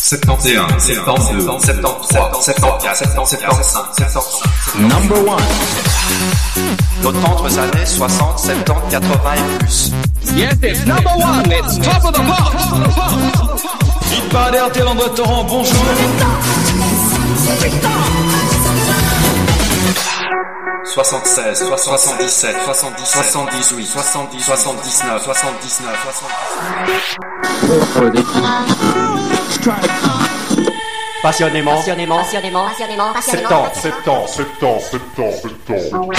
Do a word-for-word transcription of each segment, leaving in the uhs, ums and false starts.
septante et un, septante-deux, septante-trois, septante-quatre, septante-cinq, septante-six. Number one. D'autres années soixante, soixante-dix, quatre-vingts et plus. Yes, it's number one. It's top of the pop. Hit parade R T L André Torrent, bonjour. soixante-seize, soixante-dix-sept, soixante-dix, soixante-dix-huit, soixante-dix, soixante-dix-neuf, soixante-dix-neuf, soixante-dix. Passionnément, passionnément, passionnément, passionnément, passionnément. Septembre, septembre, septembre, septembre, septembre.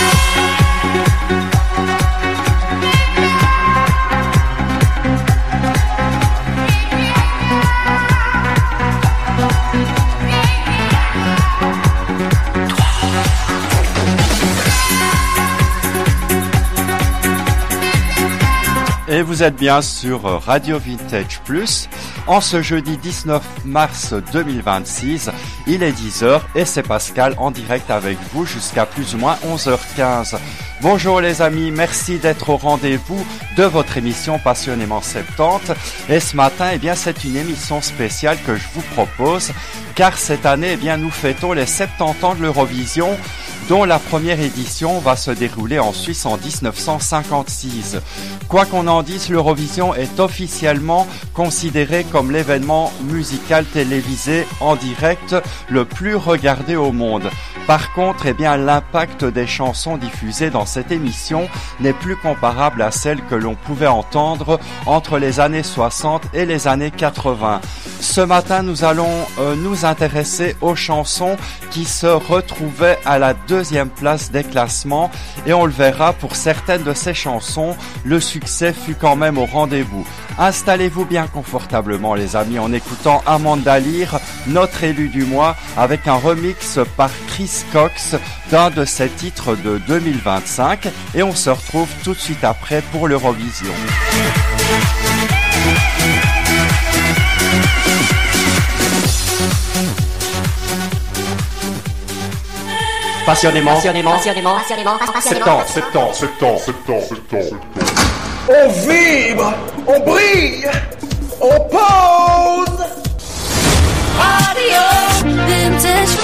Et vous êtes bien sur Radio Vintage Plus. En ce jeudi dix-neuf mars deux mille vingt-six, il est dix heures et c'est Pascal en direct avec vous jusqu'à plus ou moins onze heures quinze. Bonjour les amis, merci d'être au rendez-vous de votre émission Passionnément septante. Et ce matin, eh bien, c'est une émission spéciale que je vous propose, car cette année, eh bien, nous fêtons les soixante-dix ans de l'Eurovision, dont la première édition va se dérouler en Suisse en dix-neuf cent cinquante-six. Quoi qu'on en dise, l'Eurovision est officiellement considérée comme l'événement musical télévisé en direct le plus regardé au monde. Par contre, eh bien, l'impact des chansons diffusées dans cette émission n'est plus comparable à celle que l'on pouvait entendre entre les années soixante et les années quatre-vingts. Ce matin, nous allons euh, nous intéresser aux chansons qui se retrouvaient à la deuxième place des classements, et on le verra, pour certaines de ces chansons, le succès fut quand même au rendez-vous. Installez-vous bien confortablement les amis en écoutant Amanda Lear, notre élu du mois, avec un remix par Chris Cox d'un de ses titres de deux mille vingt-cinq, et on se retrouve tout de suite après pour l'Eurovision. Passionnément, passionnément, passionnément, passionnément, passionnément. Septembre, septembre, septembre, septembre, septembre. On vibre, on brille, on pose. Radio Vintage.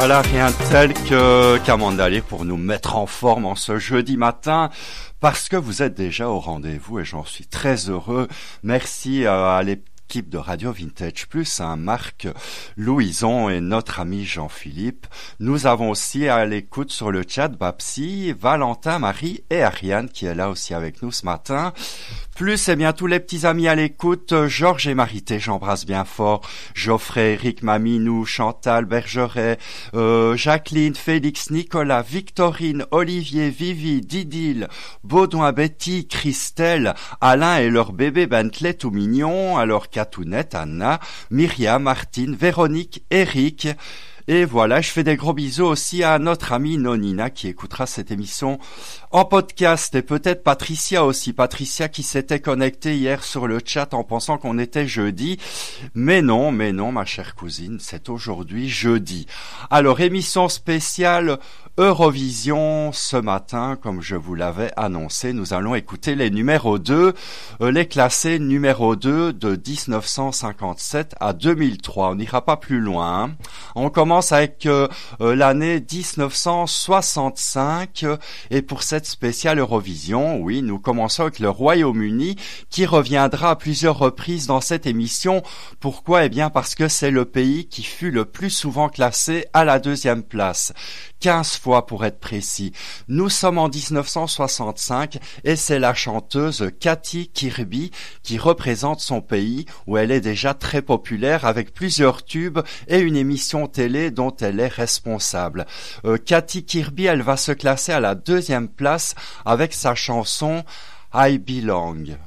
voilà, rien de tel que qu'Amanda Lear pour nous mettre en forme en ce jeudi matin, parce que vous êtes déjà au rendez-vous et j'en suis très heureux. Merci à l'équipe de Radio Vintage Plus, hein, Marc, Louison et notre ami Jean-Philippe. Nous avons aussi à l'écoute sur le chat Babsi, Valentin, Marie et Ariane qui est là aussi avec nous ce matin. Plus, eh bien, tous les petits amis à l'écoute, Georges et Marité, j'embrasse bien fort, Geoffrey, Eric, Maminou, Chantal, Bergeret, euh, Jacqueline, Félix, Nicolas, Victorine, Olivier, Vivi, Didil, Baudouin, Betty, Christelle, Alain et leur bébé Bentley tout mignon, alors Catounette, Anna, Myriam, Martine, Véronique, Eric. Et voilà, je fais des gros bisous aussi à notre amie Nonina qui écoutera cette émission en podcast et peut-être Patricia aussi. Patricia qui s'était connectée hier sur le chat en pensant qu'on était jeudi. Mais non, mais non, ma chère cousine, c'est aujourd'hui jeudi. Alors, émission spéciale Eurovision ce matin, comme je vous l'avais annoncé. Nous allons écouter les numéros deux, euh, les classés numéro deux de dix-neuf cent cinquante-sept à deux mille trois. On n'ira pas plus loin. Hein. On commence avec euh, euh, l'année dix-neuf cent soixante-cinq euh, et pour cette spéciale Eurovision, oui, nous commençons avec le Royaume-Uni qui reviendra à plusieurs reprises dans cette émission. Pourquoi ? Eh bien parce que c'est le pays qui fut le plus souvent classé à la deuxième place. quinze fois pour être précis. Nous sommes en dix-neuf cent soixante-cinq et c'est la chanteuse Katy Kirby qui représente son pays où elle est déjà très populaire avec plusieurs tubes et une émission télé dont elle est responsable. Euh, Katy Kirby, elle va se classer à la deuxième place avec sa chanson I Belong.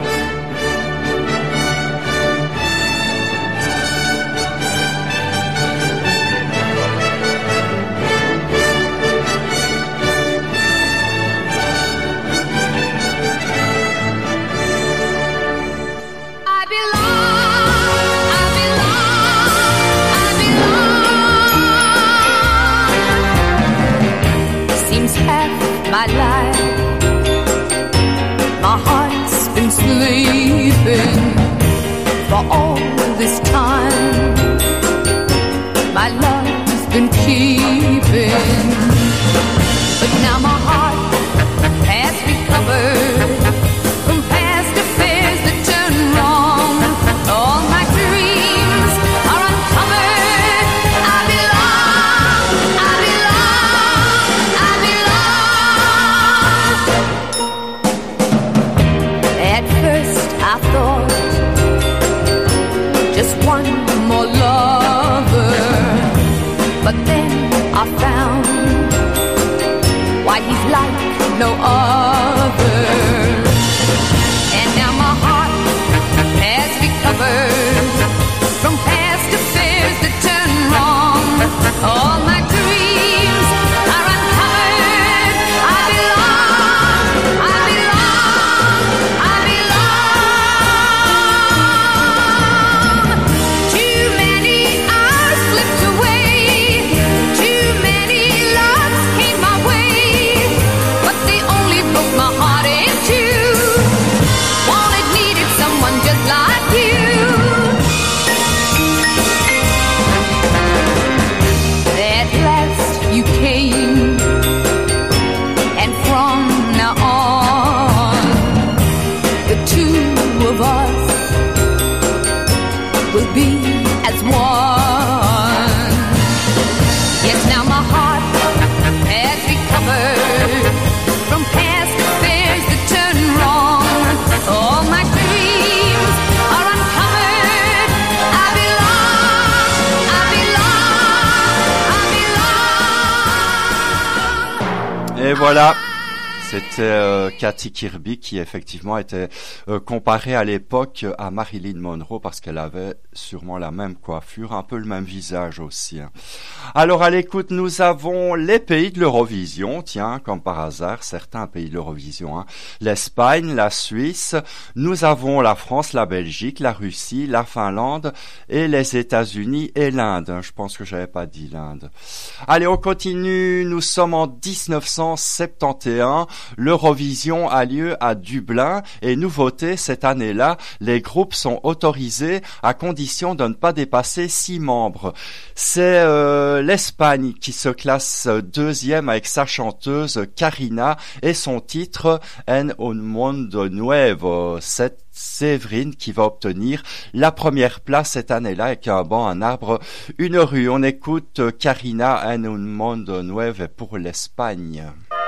My life, my heart's been sleeping for all this time. My love's been keeping, but now my heart has recovered from past affairs that turn wrong. All my dreams are uncovered. I belong, I belong, I belong. At first I thought just one more lover, but then I found why he's like no other. And now my heart has recovered from past affairs that turn wrong. All my dreams are uncovered. I belong, I belong, I belong. Too many hours slipped away. Too many loves came my way, but they only broke my heart in two. Wanted, needed someone just like you. At last you came, and from now on, the two of us will be as one. Yes, now my heart has recovered from past affairs that turn wrong. All my dreams are uncovered. I belong, I belong, I belong. Et voilà, c'était euh, Katy Kirby qui effectivement était euh, comparée à l'époque à Marilyn Monroe parce qu'elle avait sûrement la même coiffure, un peu le même visage aussi. Hein. Alors à l'écoute, nous avons les pays de l'Eurovision, tiens, comme par hasard, certains pays de l'Eurovision. Hein. L'Espagne, la Suisse, nous avons la France, la Belgique, la Russie, la Finlande et les États-Unis et l'Inde. Je pense que j'avais pas dit l'Inde. Allez, on continue, nous sommes en dix-neuf cent soixante et onze. l'Eurovision a lieu à Dublin et nouveauté cette année-là, les groupes sont autorisés à condition de ne pas dépasser six membres. C'est euh, l'Espagne qui se classe deuxième avec sa chanteuse Karina et son titre En un mundo nuevo. C'est Séverine qui va obtenir la première place cette année-là avec un banc, un arbre, une rue. On écoute Karina En un mundo nuevo pour l'Espagne.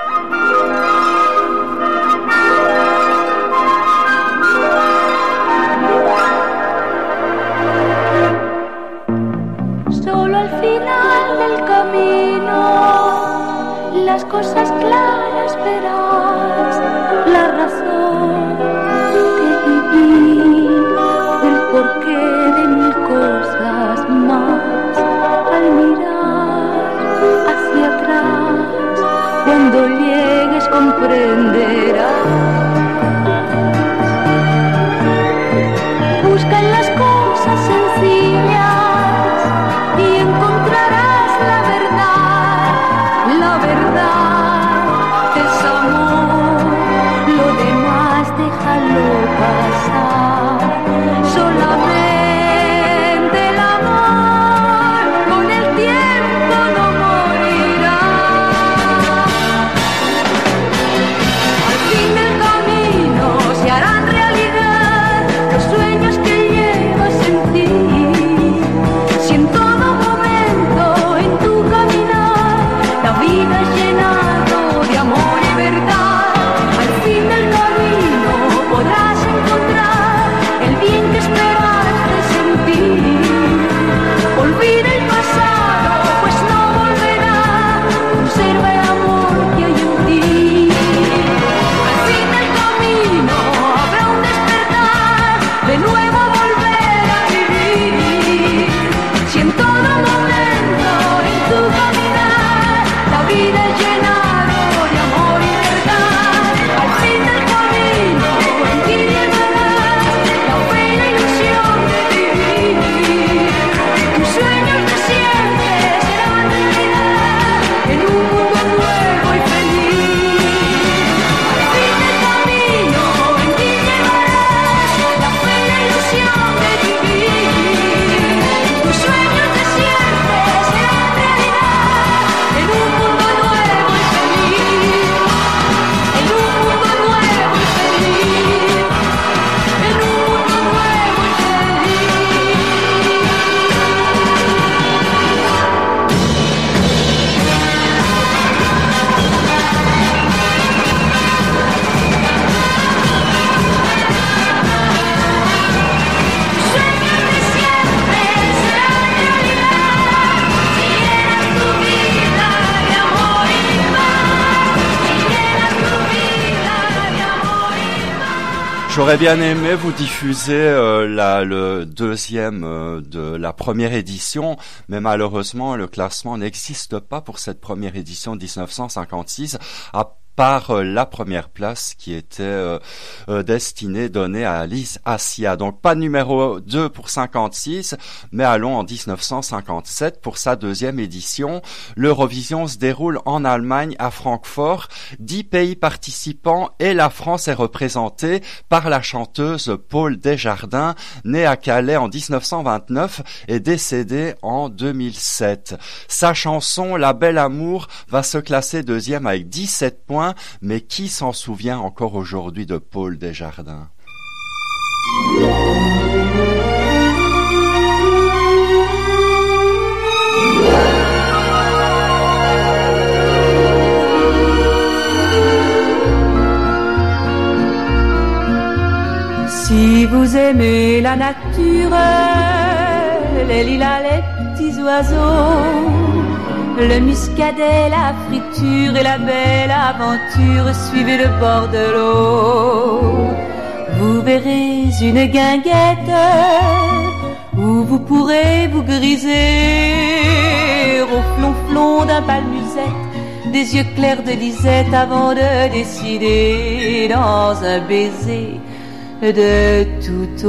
Solo al final del camino, las cosas claras verás, la razón que viví, el porqué de mil cosas más, al mirar hacia atrás, cuando llegues comprenderás. Busca en las cosas sencillas y encontrarás la verdad, la verdad es amor, lo demás déjalo pasar, solamente el amor con el tiempo no morirá. Al fin del camino se harán realidad los sueños que llevas en ti, si en todo momento en tu caminar la vida es llenado de amor y verdad. Al fin del camino podrás encontrar el bien que esperaste sentir. Olvida el pasado, pues no volverá, conserva el amor que hay en ti. Al fin del camino habrá un despertar, de nuevo volver a vivir. Si en todo momento en tu caminar la vida es llenado de amor y verdad, al fin del camino en ti llevarás la fe y la ilusión de vivir. Tus sueños de siempre serán realidad en un mundo nuevo y feliz. Al fin del camino en ti llevarás la fe y la ilusión de vivir. Tus sueños de siempre serán realidad en un mundo nuevo y feliz. En un mundo nuevo y feliz. En un mundo nuevo y feliz. Tus sueños de siempre serán realidad si llenas tu vida de amor y paz. Si llenas tu vida de amor y paz. J'aurais bien aimé vous diffuser euh, la, le deuxième euh, de la première édition, mais malheureusement le classement n'existe pas pour cette première édition dix-neuf cent cinquante-six, à par euh, la première place qui était euh, euh, destinée, donnée à Alice Assia. Donc pas de numéro deux pour cinquante-six, mais allons en dix-neuf cent cinquante-sept pour sa deuxième édition. L'Eurovision se déroule en Allemagne, à Francfort. Dix pays participants et la France est représentée par la chanteuse Paul Desjardins, née à Calais en dix-neuf cent vingt-neuf et décédée en deux mille sept. Sa chanson La Belle Amour va se classer deuxième avec dix-sept points. Mais qui s'en souvient encore aujourd'hui de Paul Desjardins? Si vous aimez la nature, les lilas, les petits oiseaux, le muscadet, la friture et la belle aventure, suivez le bord de l'eau. Vous verrez une guinguette où vous pourrez vous griser au flonflon d'un bal musette, des yeux clairs de Lisette avant de décider dans un baiser de tout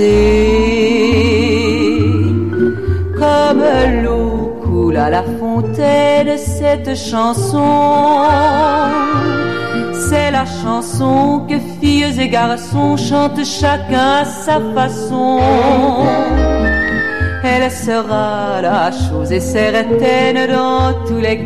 oser. Comme l'eau coule à la fontaine cette chanson, C'est la chanson que filles et garçons chantent chacun à sa façon. Elle sera la chose et certaine dans tous les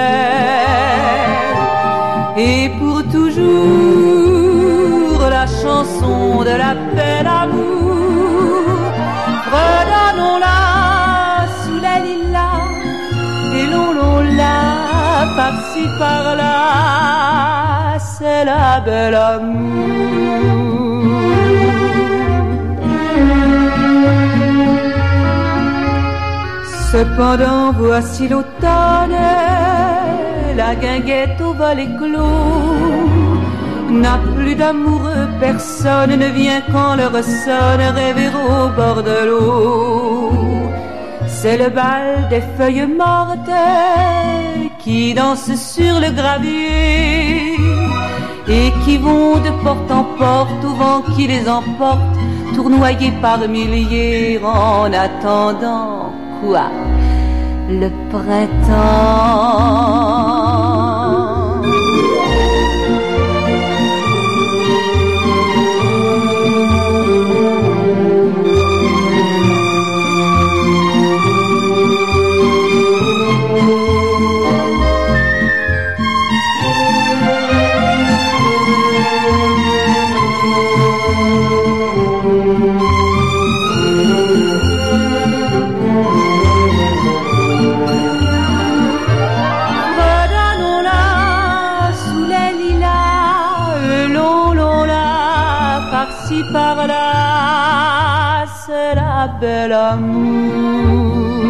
cœurs. Et pour toujours, la chanson de la belle amour. Redonnons-la sous les lilas et l'on-l'on-la par-ci par-là. C'est la belle amour. Cependant, voici l'automne, la guinguette au vol éclos. N'a plus d'amoureux, personne ne vient quand l'heure sonne rêver au bord de l'eau. C'est le bal des feuilles mortes qui dansent sur le gravier et qui vont de porte en porte au vent qui les emporte, tournoyés par milliers en attendant quoi? Le printemps. Par-là, c'est la belle amour.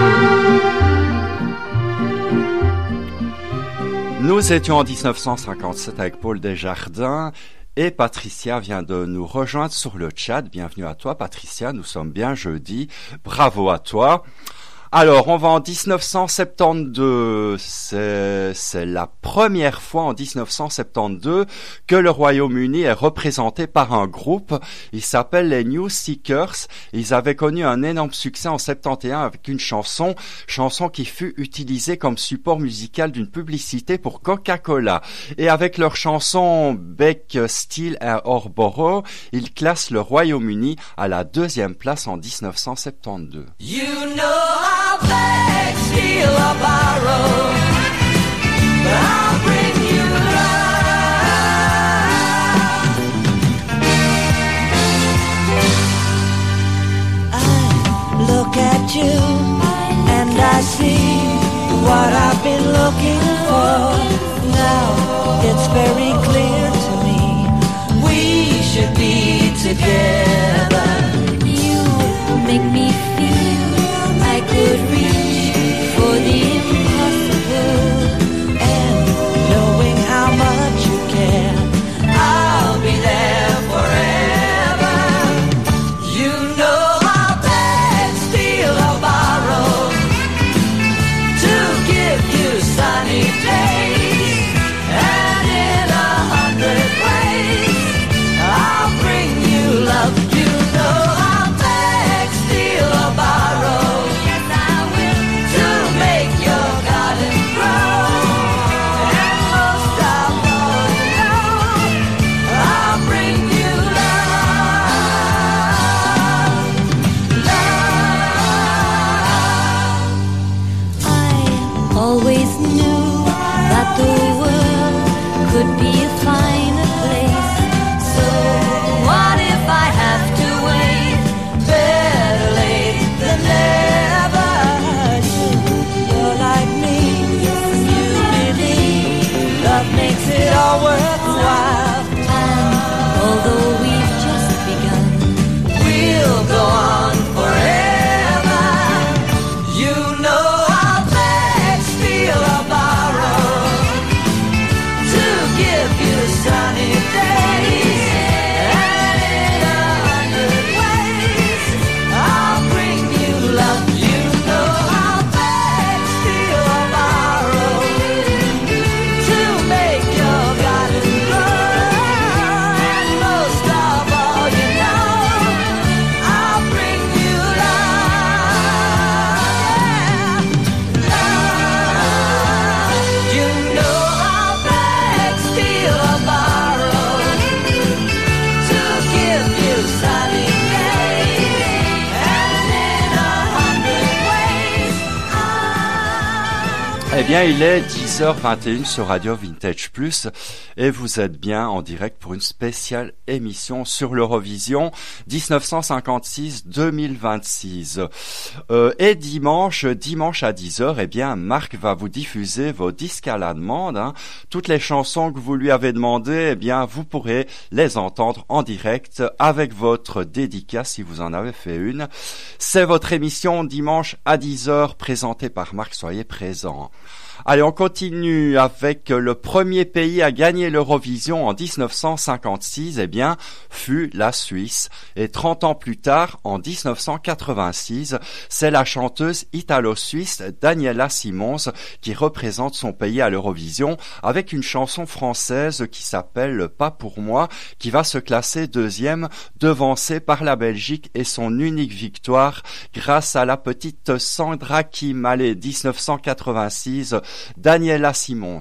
Nous étions en dix-neuf cent cinquante-sept avec Paul Desjardins et Patricia vient de nous rejoindre sur le chat. Bienvenue à toi Patricia, nous sommes bien jeudi. Bravo à toi. Alors, on va en dix-neuf cent soixante-douze. C'est, c'est la première fois en dix-neuf cent soixante-douze que le Royaume-Uni est représenté par un groupe. Il s'appelle les New Seekers. Ils avaient connu un énorme succès en soixante et onze avec une chanson, chanson qui fut utilisée comme support musical d'une publicité pour Coca-Cola. Et avec leur chanson Bec, Steel et Orboro, ils classent le Royaume-Uni à la deuxième place en dix-neuf cent soixante-douze. You know I'll beg, steal or borrow, but I'll bring you love. I look at you and I see what I've been looking for. Now it's very clear to me we should be together. You make me feel I could reach for the impossible, and knowing how much you care, I'll be there forever. You know I'll beg, steal or borrow to give you sunny days, and in a hundred ways I'll bring you love. You know I'll beg, steal or borrow always knew that the world could be a finer place. So what if I have to wait? Better late than never. You're like me, you believe love makes it all worthwhile. And although we've just begun, we'll go on forever. You know sunny days, and in a hundred ways I'll bring you love. You know I'll beg, steal or borrow to make your garden Eh bien, il est dix heures vingt et une sur Radio Vintage Plus et vous êtes bien en direct pour une spéciale émission sur l'Eurovision dix-neuf cent cinquante-six deux mille vingt-six. Euh, et dimanche, dimanche à dix heures, eh bien, Marc va vous diffuser vos disques à la demande. Hein. Toutes les chansons que vous lui avez demandées, eh bien, vous pourrez les entendre en direct avec votre dédicace si vous en avez fait une. C'est votre émission dimanche à dix heures présentée par Marc. Soyez présents. Allez, on continue avec le premier pays à gagner l'Eurovision en dix-neuf cent cinquante-six, eh bien, fut la Suisse. Et trente ans plus tard, en dix-neuf cent quatre-vingt-six, c'est la chanteuse italo-suisse Daniela Simons qui représente son pays à l'Eurovision avec une chanson française qui s'appelle Pas pour moi, qui va se classer deuxième, devancée par la Belgique et son unique victoire grâce à la petite Sandra Kim. Allez, dix-neuf cent quatre-vingt-six, Daniela Simons.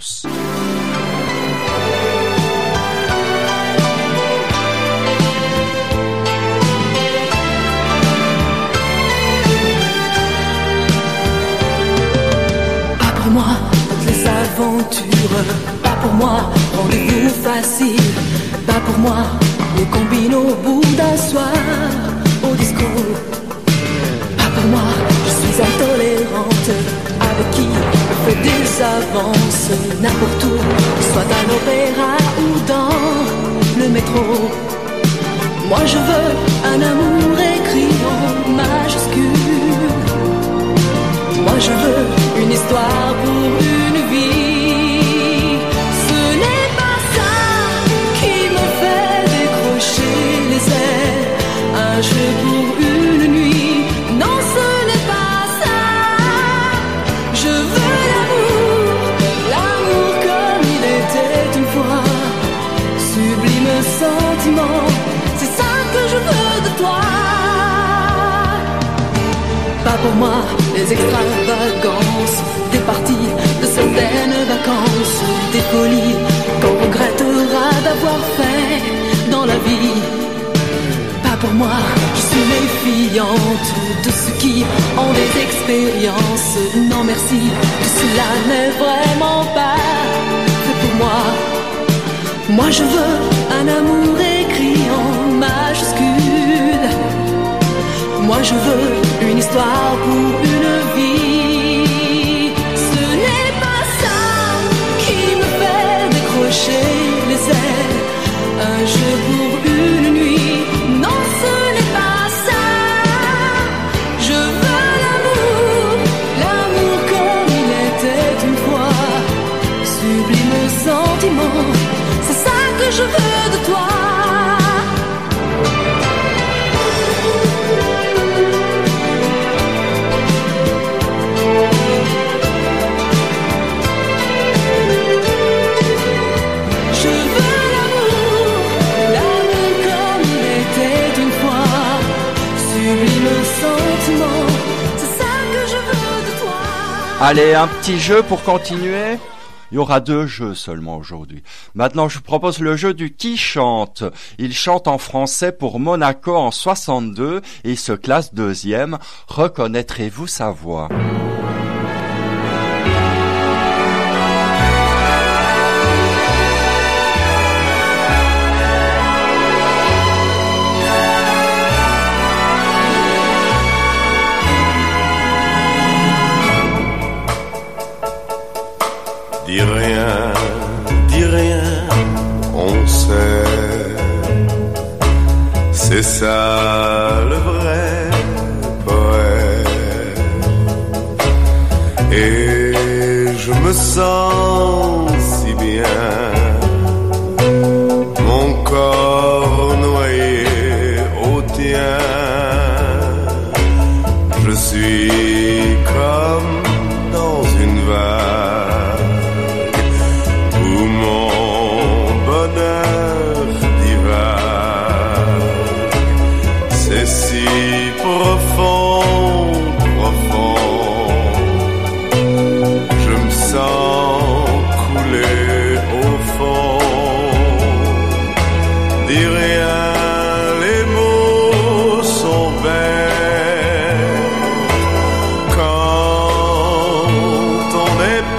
Pas pour moi, toutes les aventures. Pas pour moi, rendez-vous facile. Pas pour moi, les combines au bout d'un soir au disco. Pas pour moi, je suis intolérante. Avec qui on fait des avances n'importe où, soit à l'opéra ou dans le métro. Moi je veux un amour écrit en majuscule. Moi je veux une histoire pour une vie. Ce n'est pas ça qui me fait décrocher les ailes un jeu pour une nuit. Non, ce n'est pas sentiment, c'est ça que je veux de toi. Pas pour moi les extravagances, des parties de certaines vacances, des folies qu'on regrettera d'avoir fait dans la vie. Pas pour moi, je suis méfiante de ceux qui ont des expériences. Non merci, tout cela n'est vraiment pas fait pour moi. Moi je veux un amour écrit en majuscule. Moi je veux une histoire pour une vie. Ce n'est pas ça qui me fait décrocher les ailes un jeu pour une nuit. Non, ce n'est pas ça. Je veux l'amour, l'amour comme il était une fois. Sublime sentiment, que je veux de toi. Je veux l'amour, l'amour comme il était une fois. Sublime sentiment, c'est ça que je veux de toi. Allez, un petit jeu pour continuer. Il y aura deux jeux seulement aujourd'hui. Maintenant, je vous propose le jeu du qui chante. Il chante en français pour Monaco en soixante-deux et il se classe deuxième. Reconnaîtrez-vous sa voix ? Dis rien, dis rien, on sait. C'est ça le vrai poète. Et je me sens si bien, mon corps noyé au tien. Je suis comme dans une vague. Profond, profond, je me sens couler au fond. Dis rien, les mots sont belles quand on est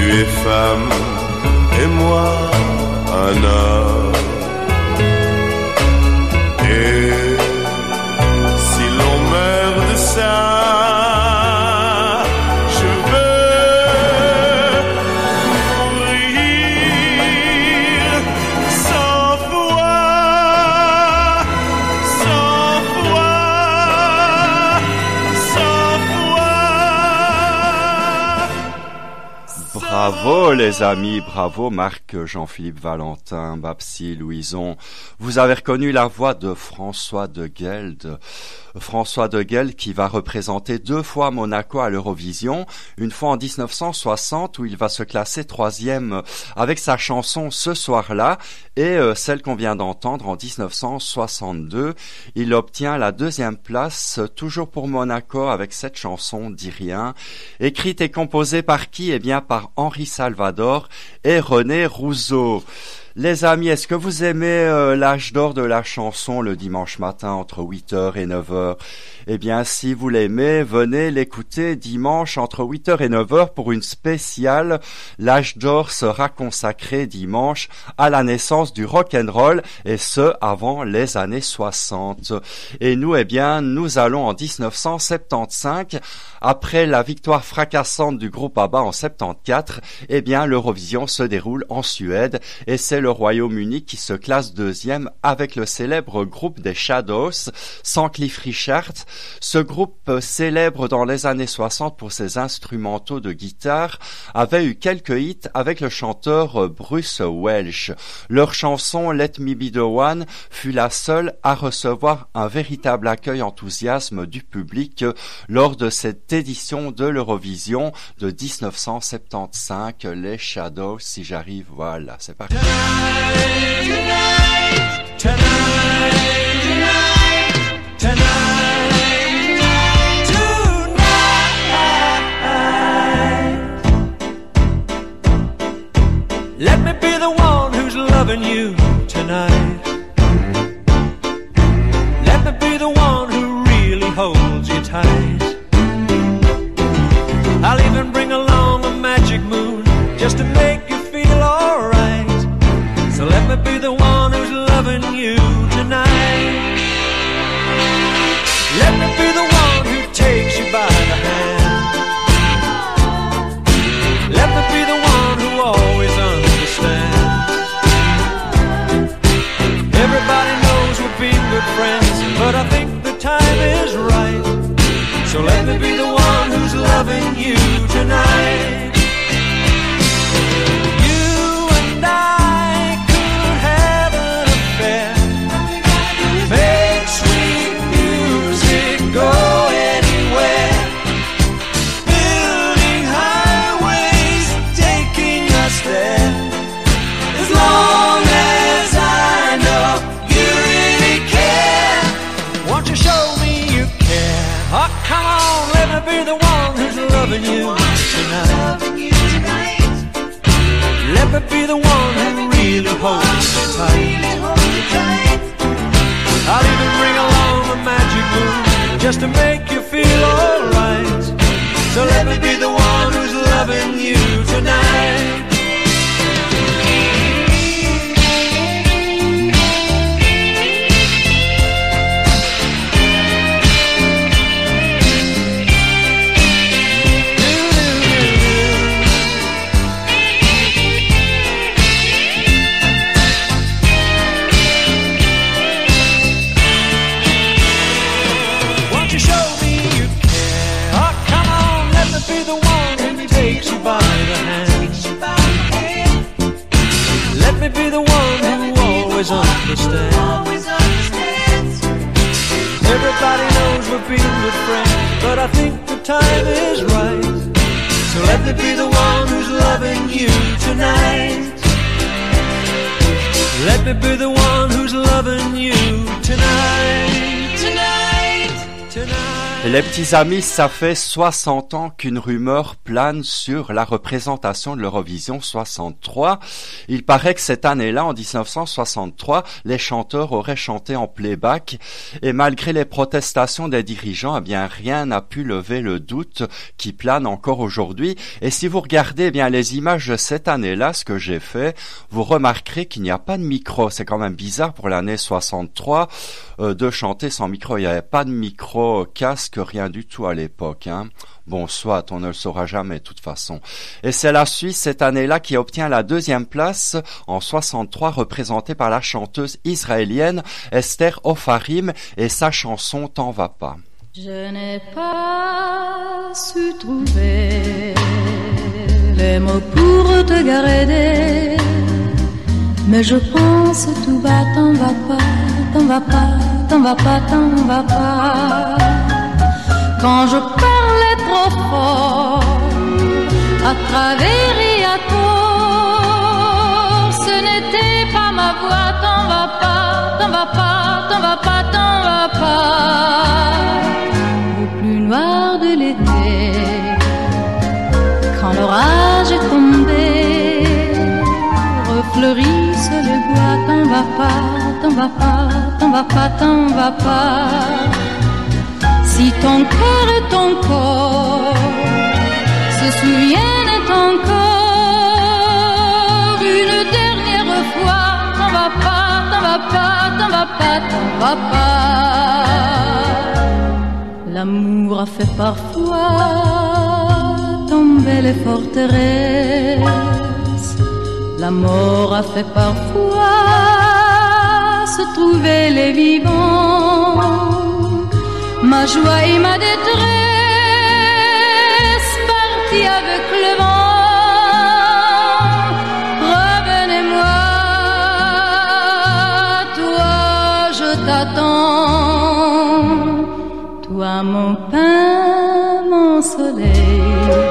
es femme et moi un homme. Et si l'on meurt de ça, je veux mourir cent fois, cent fois, cent fois. Bravo les amis, bravo Marc, Jean-Philippe, Valentin, Babsi, Louison. Vous avez reconnu la voix de François de Geld. François de Geld qui va représenter deux fois Monaco à l'Eurovision, une fois en dix-neuf cent soixante où il va se classer troisième avec sa chanson Ce soir-là et euh, celle qu'on vient d'entendre en dix-neuf cent soixante-deux. Il obtient la deuxième place toujours pour Monaco avec cette chanson Dis rien, écrite et composée par qui? Eh bien par Henri Salvador et René Rousseau. Les amis, est-ce que vous aimez euh, l'âge d'or de la chanson le dimanche matin entre huit heures et neuf heures? Eh bien, si vous l'aimez, venez l'écouter dimanche entre huit heures et neuf heures pour une spéciale. L'âge d'or sera consacré dimanche à la naissance du rock'n'roll et ce, avant les années soixante. Et nous, eh bien, nous allons en dix-neuf cent soixante-quinze, après la victoire fracassante du groupe ABBA en soixante-quatorze, eh bien, l'Eurovision se déroule en Suède et c'est le Royaume-Uni qui se classe deuxième avec le célèbre groupe des Shadows, sans Cliff Richard. Ce groupe célèbre dans les années soixante pour ses instrumentaux de guitare avait eu quelques hits avec le chanteur Bruce Welch. Leur chanson Let Me Be The One fut la seule à recevoir un véritable accueil enthousiasme du public lors de cette édition de l'Eurovision de dix-neuf cent soixante-quinze. Les Shadows, si j'arrive, voilà, c'est parti. Tonight, tonight, tonight, tonight, tonight. Let me be the one who's loving you tonight. Let me be the one who really holds you tight. I'll even bring along a magic moon just to make you feel alright. So let me be the one who's loving you tonight. Let me be the one who takes you by the hand. Let me be the one who always understands. Everybody knows we've been good friends, but I think the time is right. So let me be the one who's loving you tonight. Loving you tonight. Let me be the one who really holds you tight. I'll even bring along a magic moon just to make you feel alright. So let me be the one who's loving you tonight. Let me be the one who always understands. Always understands. Everybody knows we've been good friends, but I think the time is right. So let me be the one who's loving you tonight. Let me be the one who's loving you tonight. Tonight. Tonight. Les petits amis, ça fait soixante ans qu'une rumeur plane sur la représentation de l'Eurovision soixante-trois. Il paraît que cette année-là, en dix-neuf cent soixante-trois, les chanteurs auraient chanté en playback et malgré les protestations des dirigeants, eh bien, rien n'a pu lever le doute qui plane encore aujourd'hui. Et si vous regardez eh bien les images de cette année-là, ce que j'ai fait, vous remarquerez qu'il n'y a pas de micro. C'est quand même bizarre pour l'année soixante-trois euh, de chanter sans micro. Il n'y avait pas de micro, casque, rien du tout à l'époque, hein. Bon, soit, on ne le saura jamais de toute façon. Et c'est la Suisse cette année-là qui obtient la deuxième place en soixante-trois, représentée par la chanteuse israélienne Esther Ofarim et sa chanson T'en vas pas. Je n'ai pas su trouver les mots pour te garder, mais je pense tout bas, t'en vas pas, t'en vas pas, t'en vas pas, t'en vas pas. Quand je parlais trop fort, à travers et à tort, ce n'était pas ma voix. T'en vas pas, t'en vas pas, t'en vas pas, t'en vas pas. Au plus noir de l'été, quand l'orage est tombé, refleurissent les bois. T'en vas pas, t'en vas pas, t'en vas pas, t'en vas pas. Si ton cœur et ton corps se souviennent encore une dernière fois, t'en vas pas, t'en vas pas, t'en vas pas, t'en vas pas. L'amour a fait parfois tomber les forteresses, la mort a fait parfois se trouver les vivants. Ma joie et ma détresse parties avec le vent. Revenez-moi, toi je t'attends, toi mon pain, mon soleil,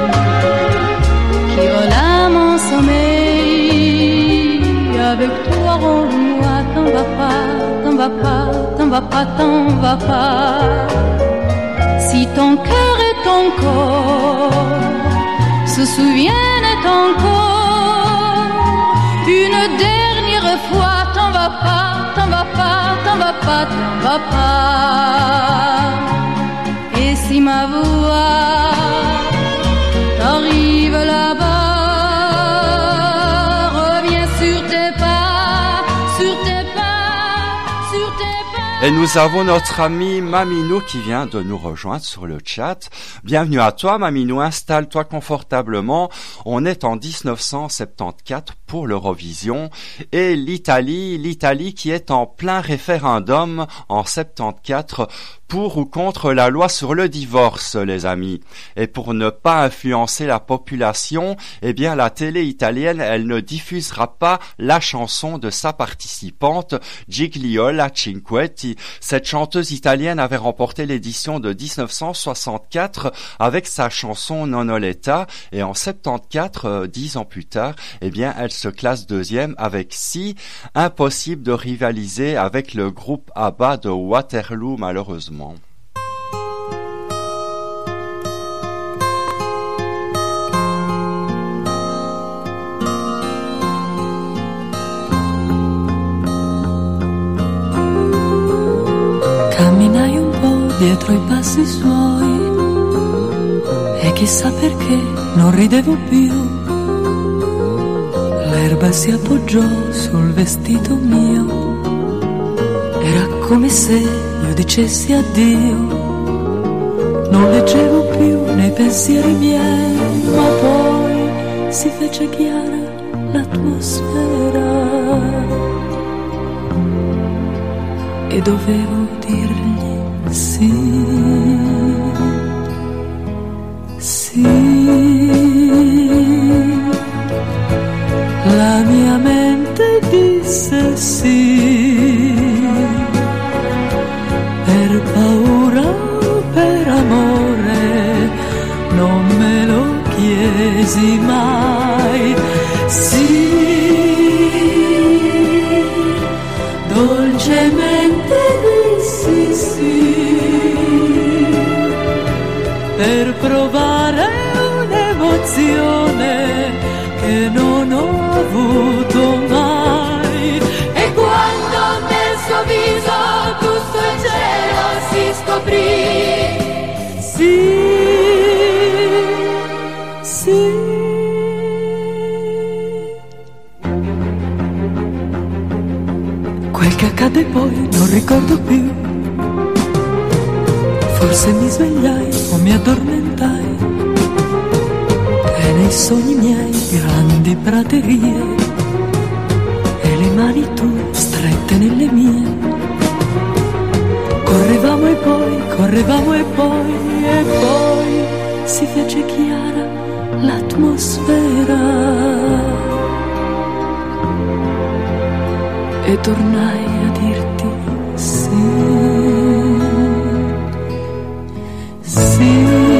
qui relâche mon sommeil. Avec toi ronge-moi, t'en vas pas, t'en vas pas, t'en vas pas, t'en vas pas. Si ton cœur et ton corps se souviennent encore une dernière fois, t'en vas pas, t'en vas pas, t'en vas pas, t'en vas pas. Et si ma voix t'arrive là-bas, et nous avons notre ami Maminou qui vient de nous rejoindre sur le chat. Bienvenue à toi Maminou, installe-toi confortablement. On est en dix-neuf cent soixante-quatorze pour l'Eurovision et l'Italie, l'Italie qui est en plein référendum en soixante-quatorze pour ou contre la loi sur le divorce, les amis. Et pour ne pas influencer la population, eh bien la télé italienne, elle ne diffusera pas la chanson de sa participante Gigliola Cinquetti. Cette chanteuse italienne avait remporté l'édition de dix-neuf cent soixante-quatre avec sa chanson Nonnoletta et en soixante-quatorze, euh, dix ans plus tard, eh bien elle se classe deuxième avec Si. Impossible de rivaliser avec le groupe ABBA de Waterloo malheureusement. Camminai un po' dietro i passi suoi e chissà perché non ridevo più. L'erba si appoggiò sul vestito mio, era come se io dicessi addio. Non leggevo più nei pensieri miei, ma poi si fece chiara l'atmosfera e dovevo dirgli sì, sì. La mia mente disse sì, per paura o per amore, non me lo chiesi mai. Sì, dolcemente dissi sì, un'emozione che non ho avuto mai. E quando nel suo viso tutto il cielo si scoprì, sì, sì. Quel che accade poi non ricordo più. Forse mi svegliai o mi addormentai e nei sogni miei grandi praterie e le mani tue strette nelle mie. Correvamo e poi, correvamo e poi, e poi si fece chiara l'atmosfera e tornai a dirti sì, sì.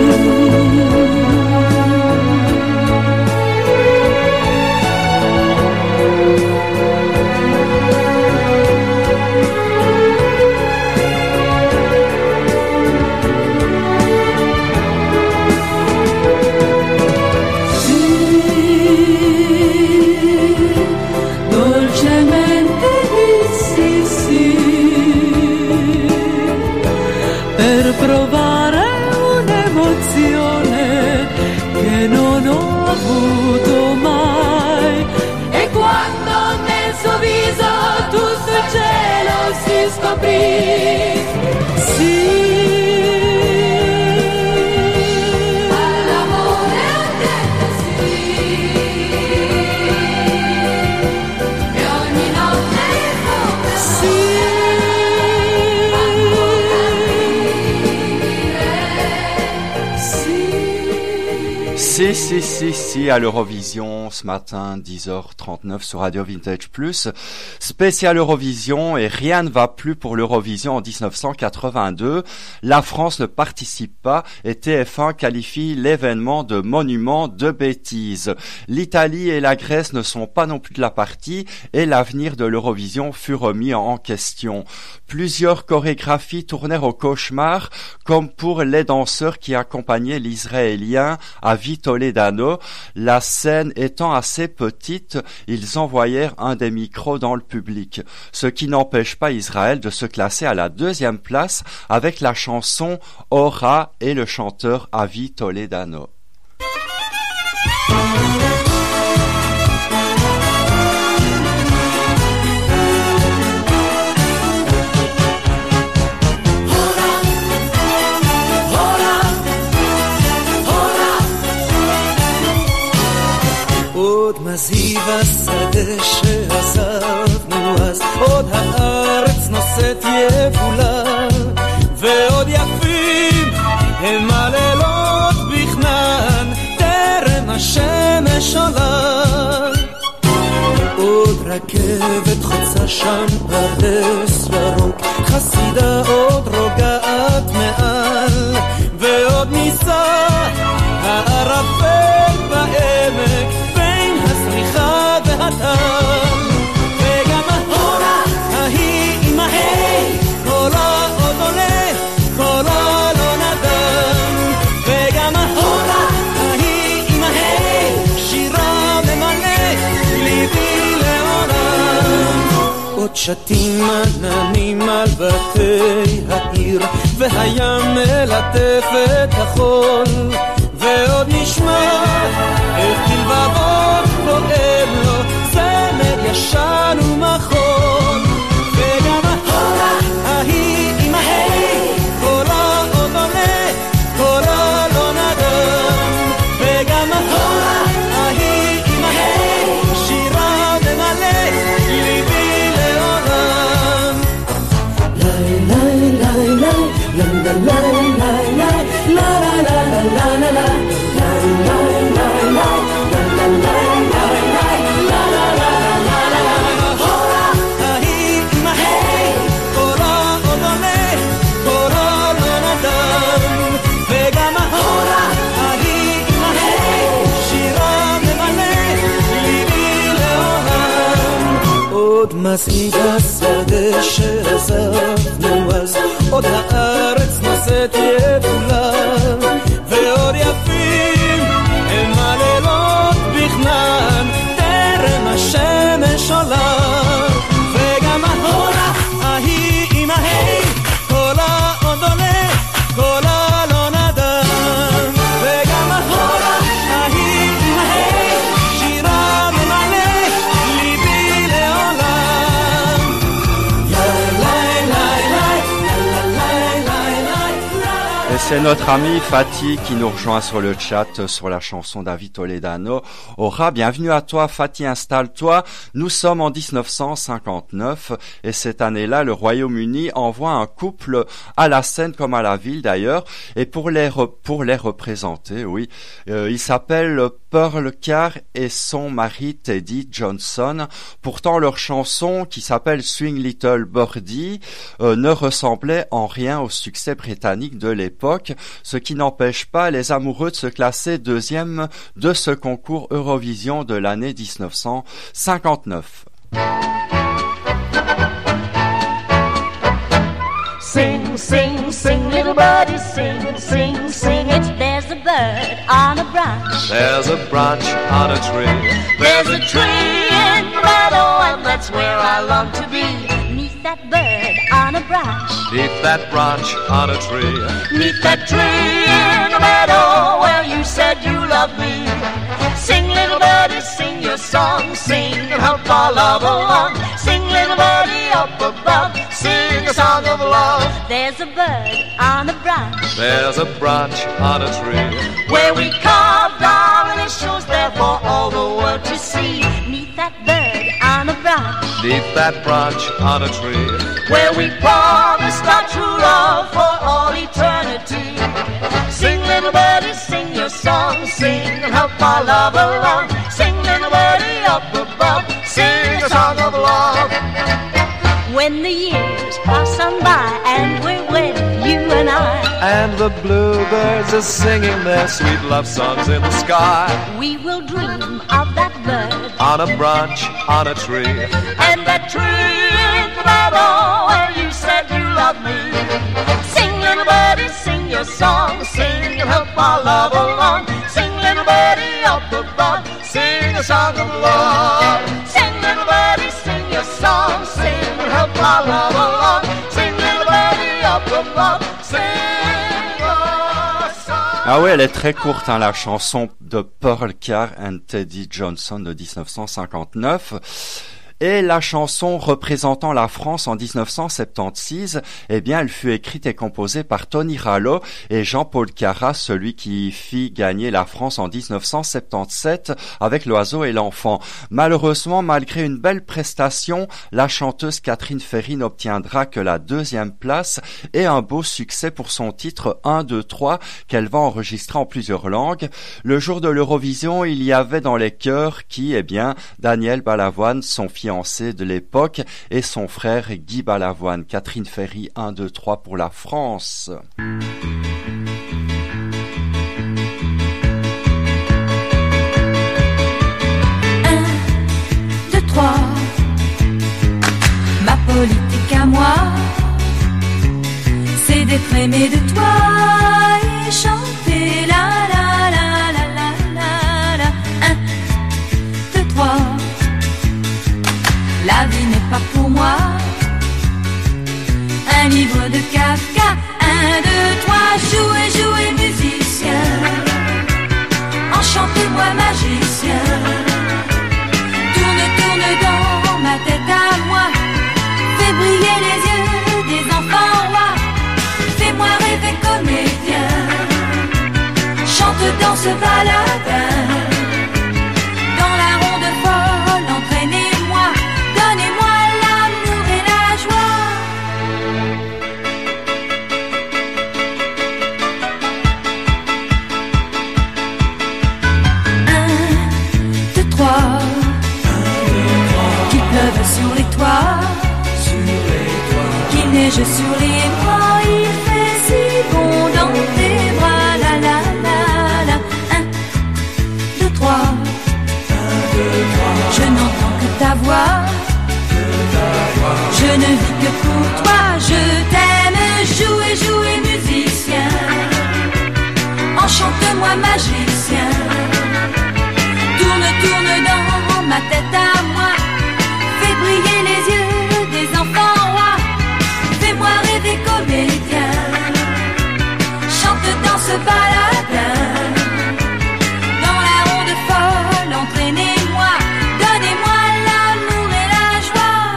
Provare un'emozione che non ho avuto mai. E quando nel suo viso tutto il cielo si scoprì, sì, all'amore ho detto sì, e ogni notte come sì. Si, si, si, si, à l'Eurovision, ce matin, dix heures trente-neuf sur Radio Vintage Plus. Spécial Eurovision, et rien ne va plus pour l'Eurovision en dix-neuf cent quatre-vingt-deux. La France ne participe pas et T F un qualifie l'événement de monument de bêtises. L'Italie et la Grèce ne sont pas non plus de la partie et l'avenir de l'Eurovision fut remis en question. Plusieurs chorégraphies tournèrent au cauchemar, comme pour les danseurs qui accompagnaient l'Israélien Avi Toledano. La scène étant assez petite, ils envoyèrent un des micros dans le public, ce qui n'empêche pas Israël de se classer à la deuxième place avec la chanson Ora et le chanteur Avi Toledano. עוד מזיב השדה שעזבנו אז, עוד הארץ נושאת יבולה, ועוד יפים הם הלילות בכנען, טרם השמש עולה. עוד רכבת חוצה שם פרדס ירוק, חסידה עוד רוגעת מעל, ועוד ניסה הערפל בעמק בין הסריחה והטל, וגם ההורה ההיא עם ההי קולה עוד עולה, קולה לא נדם, וגם ההורה ההיא עם ההי שירה ממלא ליבי לעולם. עוד שתים עננים על בתי העיר, והים מלטף את החול, ועוד נשמע איך תלבבות פועם לו זמר ישן ומחול, וגם ההורה ההיא עם ההי קולה עוד עולה, קולה לא נדם, וגם ההורה ההיא עם ההי שירה ממלא ליבי לעולם. לי לי לי לי לי לי לי la la la la la la מזיג השדה שעזבנו אז, עוד הארץ נושאת יבולה, ועוד יפים הם C'est notre ami Fatih qui nous rejoint sur le chat sur la chanson David Toledano. Aura, bienvenue à toi Fatih, installe-toi. Nous sommes en dix-neuf cent cinquante-neuf et cette année-là, le Royaume-Uni envoie un couple à la scène comme à la ville d'ailleurs. Et pour les, re- pour les représenter, oui, euh, il s'appelle Pearl Carr et son mari Teddy Johnson. Pourtant, leur chanson qui s'appelle Swing Little Birdie euh, ne ressemblait en rien au succès britannique de l'époque. Ce qui n'empêche pas les amoureux de se classer deuxième de ce concours Eurovision de l'année dix-neuf cent cinquante-neuf. Sing, sing, sing, little birdie, sing, sing, sing it. There's a bird on a branch. There's a branch on a tree. There's a tree in the meadow, and that's where I long to be. Neath that bird on a branch. Neath that branch on a tree. Neath that tree in the meadow where you said you loved me. Sing, little birdie, sing your song. Sing and help our love along. Sing, little birdie, up above. Sing a song of love. There's a bird on a branch. There's a branch on a tree. Where we carved our initials there for all the world to see. Neath that bird on a branch. Neath that branch on a tree. Where we promised our true love for all eternity. Sing, little birdie, sing your song. Sing and help our love along. Sing, little birdie, up above. Sing a song of love. When the years pass on by and we're wedded, you and I, and the bluebirds are singing their sweet love songs in the sky, we will dream of that bird on a branch on a tree. And that tree in the meadow where you said you loved me. Sing, little birdie, sing your song. Sing and help our love along. Sing, little birdie, up above. Sing a song of love. Sing, little birdie, sing your song. Sing and help our love along. Sing, little birdie, up above. Sing a song. Ah oui, elle est très courte, hein, la chanson de Pearl Carr and Teddy Johnson de dix-neuf cent cinquante-neuf. Et la chanson représentant la France en dix-neuf cent soixante-seize, eh bien, elle fut écrite et composée par Tony Rallo et Jean-Paul Carras, celui qui fit gagner la France en dix-neuf cent soixante-dix-sept avec L'Oiseau et l'Enfant. Malheureusement, malgré une belle prestation, la chanteuse Catherine Ferry n'obtiendra que la deuxième place et un beau succès pour son titre un, deux, trois qu'elle va enregistrer en plusieurs langues. Le jour de l'Eurovision, il y avait dans les chœurs qui, eh bien, Daniel Balavoine, son fiancé de l'époque, et son frère Guy Balavoine. Catherine Ferry, un, deux, trois pour la France. Un, deux, trois. Ma politique à moi, c'est d'être aimé de toi et chanter la la la la la la la. Un, deux, trois. La vie n'est pas pour moi un livre de Kafka. Un, deux, trois, jouez, jouez, musicien. Enchantez-moi, magicien. Tourne, tourne dans ma tête à moi. Fais briller les yeux des enfants rois. Fais-moi rêver comédien. Chante dans ce baladin. Dans la ronde folle, entraînez-moi. Donnez-moi l'amour et la joie. Un, deux, trois. Qu'il pleuve sur les toits, qu'il neige sur les bras. Il fait si bon dans tes bras. La la la la. Un, deux, trois. Je n'entends que ta voix. Je ne vis que pour toi, je t'aime, jouez, jouez, musicien. Enchante-moi, magicien. Tourne, tourne dans ma tête à moi. Fais briller les yeux des enfants rois. Fais-moi rêver comédien. Chante dans ce baladin. Dans la ronde folle, entraînez-moi. Donnez-moi l'amour et la joie.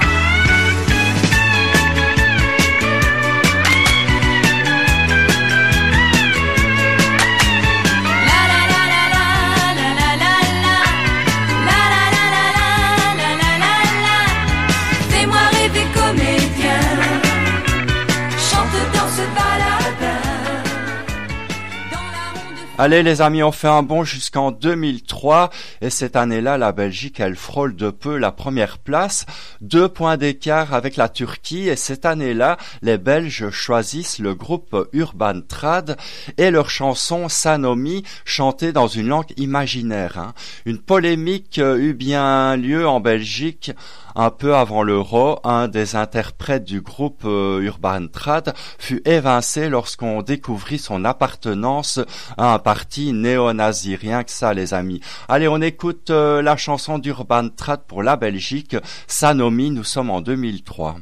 Allez les amis, on fait un bond jusqu'en deux mille trois et cette année-là, la Belgique, elle frôle de peu la première place. Deux points d'écart avec la Turquie et cette année-là, les Belges choisissent le groupe Urban Trad et leur chanson Sanomi, chantée dans une langue imaginaire. Hein. Une polémique eut bien lieu en Belgique un peu avant l'Euro. Un des interprètes du groupe Urban Trad fut évincé lorsqu'on découvrit son appartenance à un parti néo-nazi. Rien que ça, les amis. Allez, on écoute euh, la chanson d'Urban Trad pour la Belgique. Sanomi, nous sommes en deux mille trois.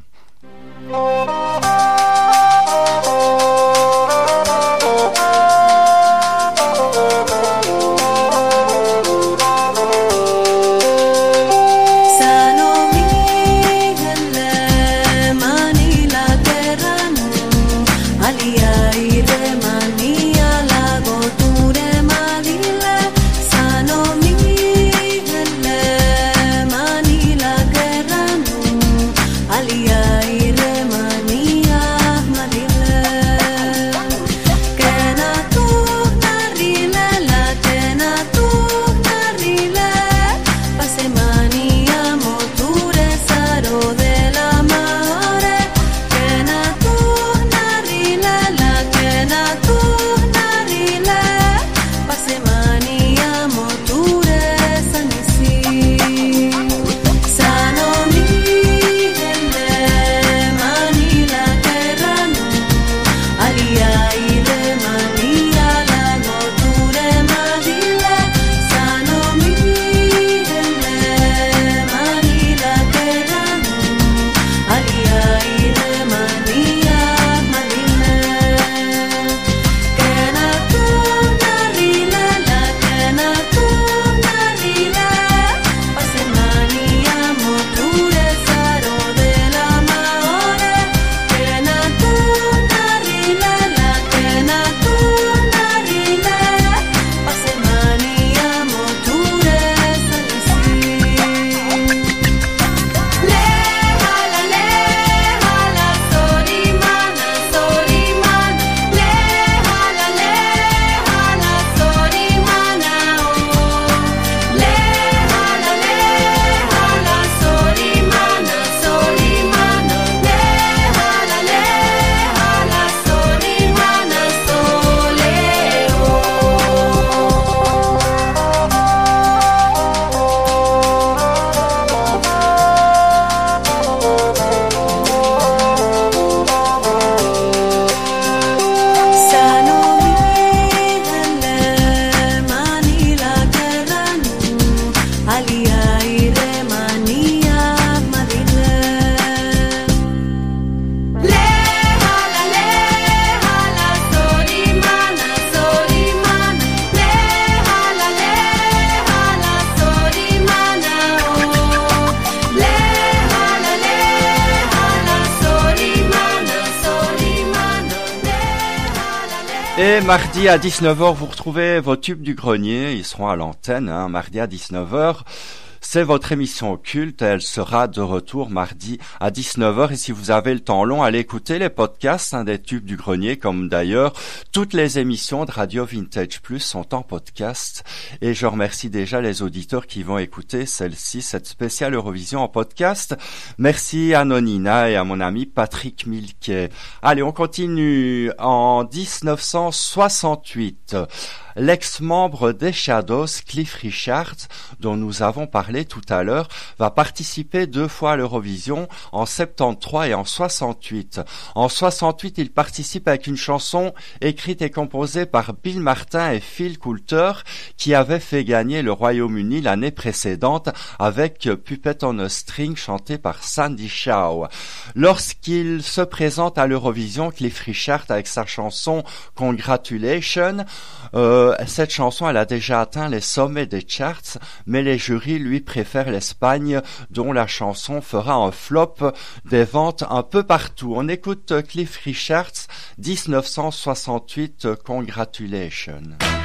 Et mardi à dix-neuf heures, vous retrouvez vos tubes du grenier. Ils seront à l'antenne, hein, mardi à dix-neuf heures. C'est votre émission culte, elle sera de retour mardi à dix-neuf heures et si vous avez le temps long, allez écouter les podcasts hein, des tubes du grenier, comme d'ailleurs toutes les émissions de Radio Vintage Plus sont en podcast et je remercie déjà les auditeurs qui vont écouter celle-ci, cette spéciale Eurovision en podcast. Merci à Nonina et à mon ami Patrick Milquet. Allez, on continue en dix-neuf cent soixante-huit. L'ex-membre des Shadows, Cliff Richard, dont nous avons parlé tout à l'heure, va participer deux fois à l'Eurovision, en soixante-treize et en soixante-huit. En soixante-huit, il participe avec une chanson écrite et composée par Bill Martin et Phil Coulter, qui avaient fait gagner le Royaume-Uni l'année précédente avec Puppet on a String, chanté par Sandy Shaw. Lorsqu'il se présente à l'Eurovision, Cliff Richard, avec sa chanson Congratulations, euh, cette chanson, elle a déjà atteint les sommets des charts, mais les jurys lui préfèrent l'Espagne, dont la chanson fera un flop des ventes un peu partout. On écoute Cliff Richards, dix-neuf cent soixante-huit, Congratulations.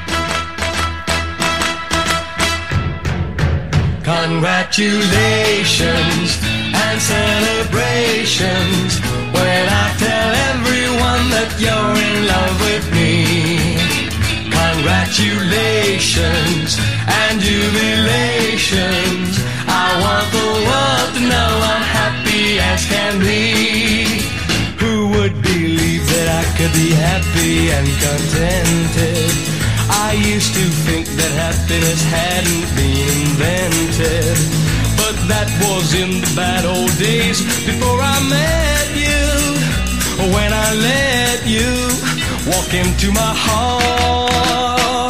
Congratulations and celebrations when I tell everyone that you're in love with me. Congratulations. Congratulations and jubilations. I want the world to know I'm happy as can be. Who would believe that I could be happy and contented? I used to think that happiness hadn't been invented, but that was in the bad old days before I met you. When I let you walk into my heart.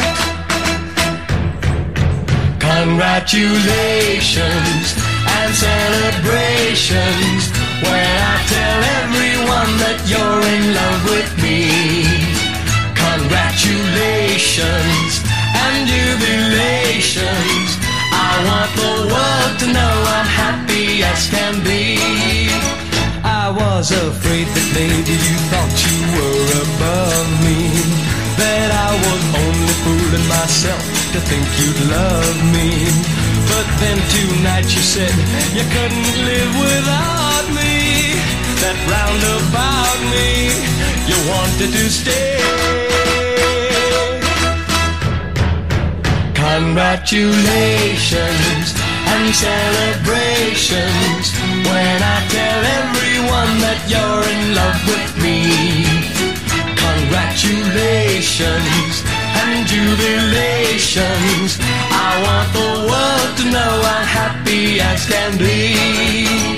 Congratulations and celebrations when I tell everyone that you're in love with me. Congratulations and jubilations. I want the world to know I'm happy as can be. I was afraid that maybe you thought you were above me, that I was only fooling myself to think you'd love me. But then tonight you said you couldn't live without me, that round about me you wanted to stay. Congratulations and celebrations when I tell everyone that you're in love with me. Congratulations and jubilations. I want the world to know I'm happy as can be.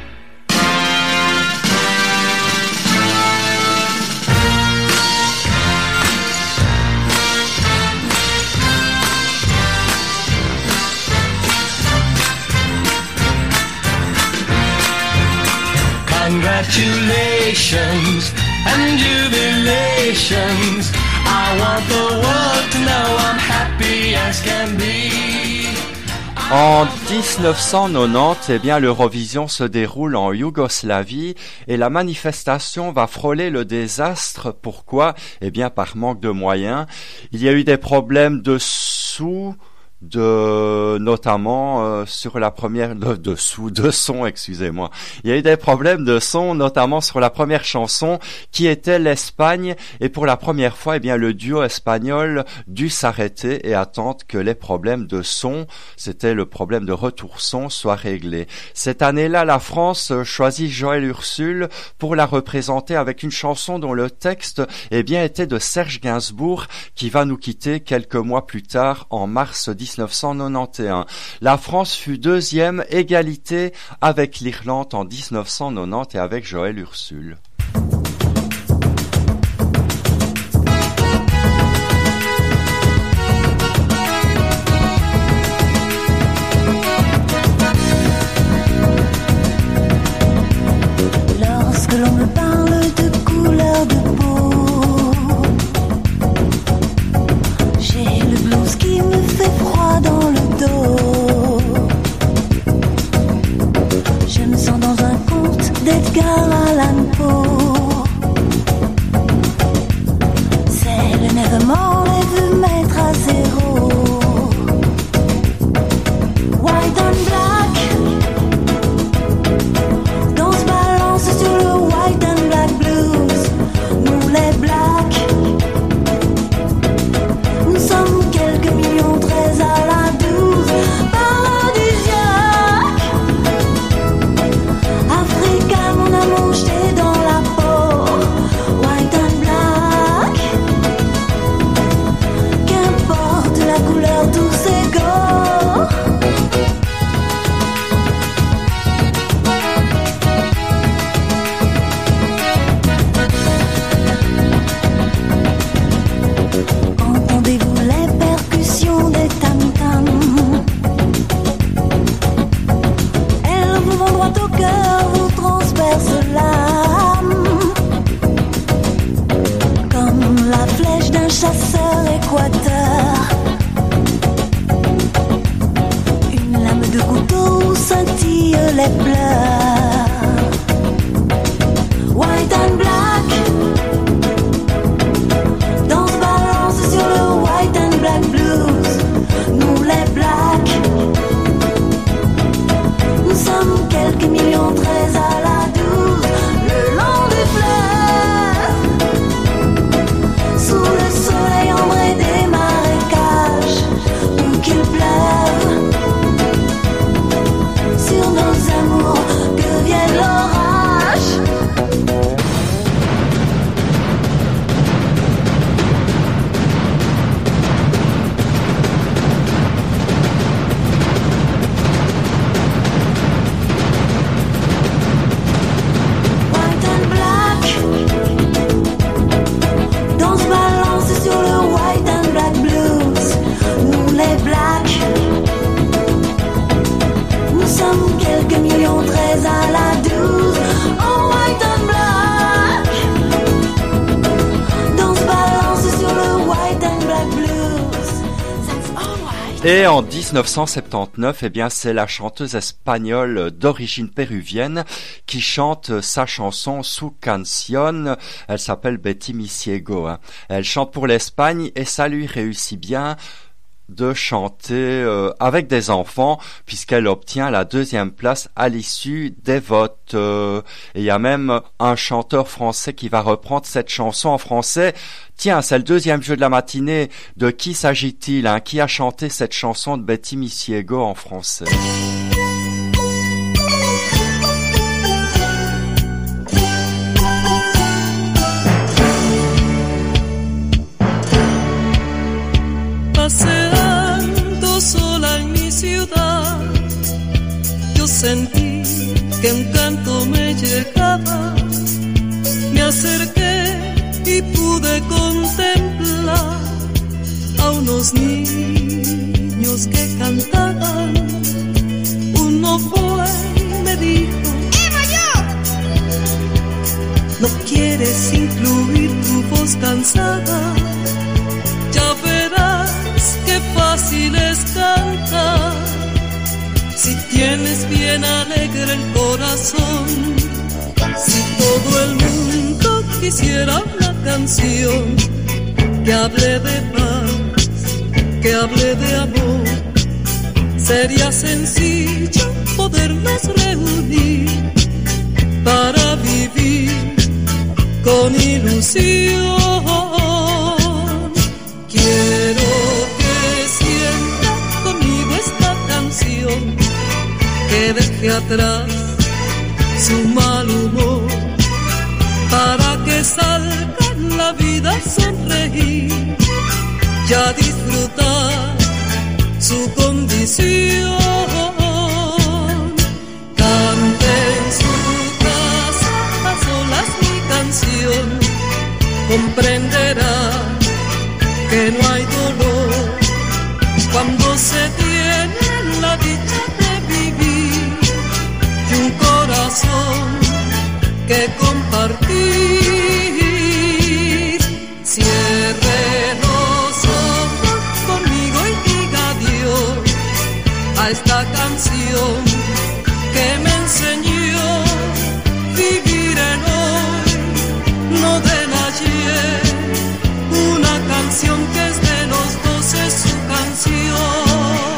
Congratulations and jubilations. I want the world to know I'm happy as can be. En dix-neuf cent quatre-vingt-dix, eh bien, l'Eurovision se déroule en Yougoslavie et la manifestation va frôler le désastre. Pourquoi? Eh bien, par manque de moyens. Il y a eu des problèmes de sous, de notamment euh, sur la première de, de sous de son excusez-moi il y a eu des problèmes de son notamment sur la première chanson qui était l'Espagne, et pour la première fois eh bien le duo espagnol dut s'arrêter et attendre que les problèmes de son, c'était le problème de retour son, soient réglés. Cette année-là, la France choisit Joël Ursule pour la représenter avec une chanson dont le texte eh bien était de Serge Gainsbourg, qui va nous quitter quelques mois plus tard en mars dix-neuf cent quatre-vingt-onze. La France fut deuxième, égalité avec l'Irlande en dix-neuf cent quatre-vingt-dix et avec Joël Ursule. Lorsque l'on me parle de couleur de peau, j'ai le blues qui me fait froid dans le dos. Je me sens dans un conte d'Edgar Allan Poe. C'est l'énervement et veut mettre à zéro. White and black, dans ce balance sur le white and black blues. Nous les blacks, nous sommes quelques millions, treize à la douze. Paradisiaque, Africa, mon amour, je t'ai Et en dix-neuf cent soixante-dix-neuf, eh bien, c'est la chanteuse espagnole d'origine péruvienne qui chante sa chanson Su Canción. Elle s'appelle Betty Mi Ciego. Hein. Elle chante pour l'Espagne et ça lui réussit bien de chanter euh, avec des enfants puisqu'elle obtient la deuxième place à l'issue des votes. Euh, et il y a même un chanteur français qui va reprendre cette chanson en français. Tiens, c'est le deuxième jeu de la matinée. De qui s'agit-il, hein? Qui a chanté cette chanson de Betty Mi Ciego en français? Paseando sola en mi ciudad, yo sentí que un canto me llegaba, me acerqué y pude contemplar a unos niños que cantaban. Uno fue y me dijo: ¡Eva, yo! ¿No quieres incluir tu voz cansada? Ya verás qué fácil es cantar si tienes bien alegre el corazón. Si todo el mundo quisiera una canción que hable de paz, que hable de amor, sería sencillo podernos reunir para vivir con ilusión. Quiero que sienta conmigo esta canción, que deje atrás su mal humor, para que salga en la vida a sonreír y a disfrutar su condición. Cante en su casa a solas mi canción, comprenderá que no hay dolor cuando se tiene la dicha de vivir y un corazón que compartir. Cierre los ojos conmigo y diga adiós a esta canción que me enseñó vivir el hoy, no del ayer. Una canción que es de los dos, es su canción.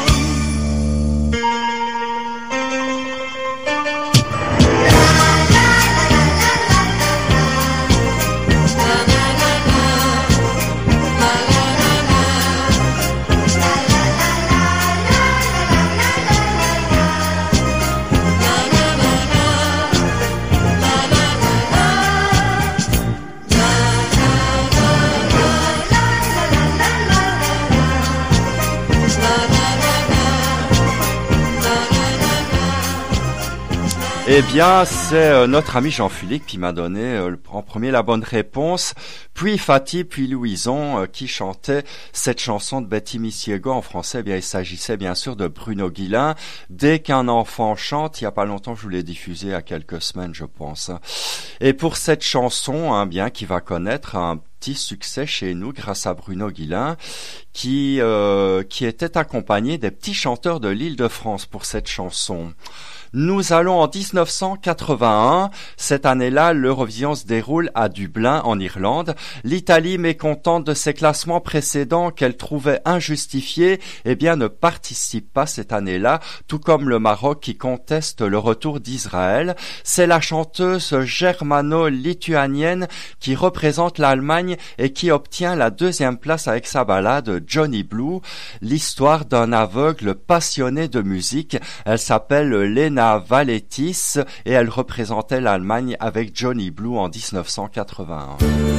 Eh bien, c'est euh, notre ami Jean-Philippe qui m'a donné euh, en premier la bonne réponse, puis Fatih, puis Louison euh, qui chantaient cette chanson de Betty Mi Ciego en français. Eh bien, il s'agissait bien sûr de Bruno Guillain. Dès qu'un enfant chante, il y a pas longtemps, je vous l'ai diffusé il y a quelques semaines, je pense. Et pour cette chanson, hein, bien qui va connaître un petit succès chez nous grâce à Bruno Guillain, qui euh, qui était accompagné des petits chanteurs de l'Île-de-France pour cette chanson. Nous allons en dix-neuf cent quatre-vingt-un. Cette année-là, l'Eurovision se déroule à Dublin, en Irlande. L'Italie, mécontente de ses classements précédents qu'elle trouvait injustifiés, eh bien, ne participe pas cette année-là, tout comme le Maroc qui conteste le retour d'Israël. C'est la chanteuse germano-lituanienne qui représente l'Allemagne et qui obtient la deuxième place avec sa ballade Johnny Blue, l'histoire d'un aveugle passionné de musique. Elle s'appelle Lena Valetis et elle représentait l'Allemagne avec Johnny Blue en dix-neuf cent quatre-vingt-un.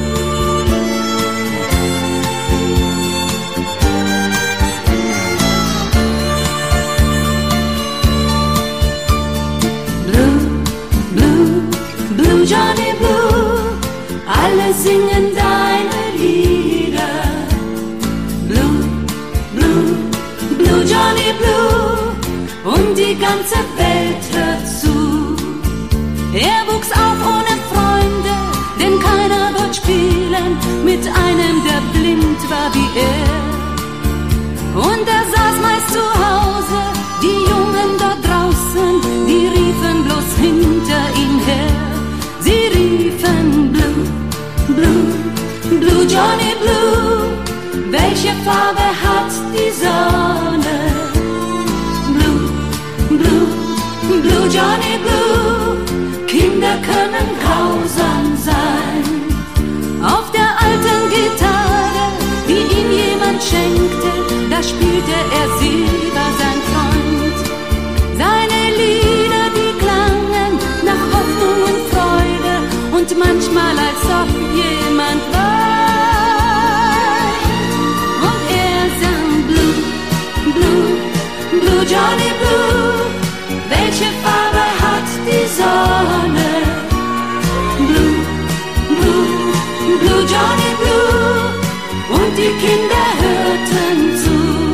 Blue, blue, blue Johnny Blue, alle singen deine Lieder. Blue, blue, blue Johnny Blue, und die ganze Welt hört zu. Er wuchs auf ohne Freunde, denn keiner wollte spielen mit einem, der blind war wie er. Und er saß meist zu Hause, die Jungen dort draußen, die riefen bloß hinter ihm her. Sie riefen Blue, Blue, Blue Johnny Blue. Welche Farbe hat die Sonne? Blue, Blue, Blue Johnny Blue. Kinder können grausam sein. Auf der alten Gitarre, die ihm jemand schenkte, da spielte er sie, war sein Freund. Seine Lieder, die klangen nach Hoffnung und Freude und manchmal als ob jemand weint. Und er sang Blue, Blue, Blue Johnny Blue. Welche Farbe hat die Sonne? Blue, Blue, Blue Johnny Blue. Und die Kinder hörten zu.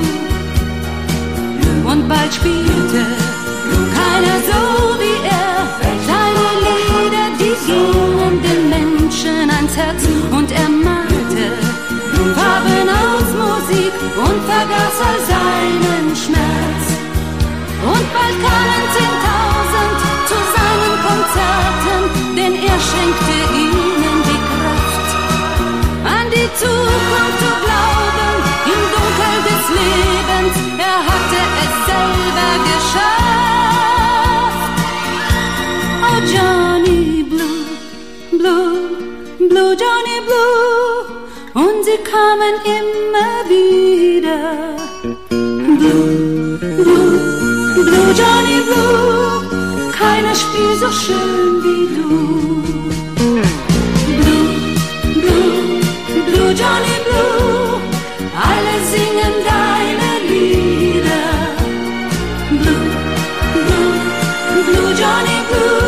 Und bald spielte keiner so wie er. Seine Lieder, die gingen den Menschen ans Herz. Und er malte Farben aus Musik und vergaß all seinen Schmerz. Und bald kamen zehntausend zu seinen Konzerten, denn er schenkte ihnen die Kraft, an die Zukunft zu glauben, im Dunkel des Lebens, er hatte es selber geschafft. Oh Johnny Blue, Blue, Blue Johnny Blue, und sie kamen immer wieder. Blue, Blue, Blue Johnny Blue, keiner spielt so schön wie du. Blue, Blue, Blue Johnny Blue, alle singen deine Lieder. Blue, Blue, Blue Johnny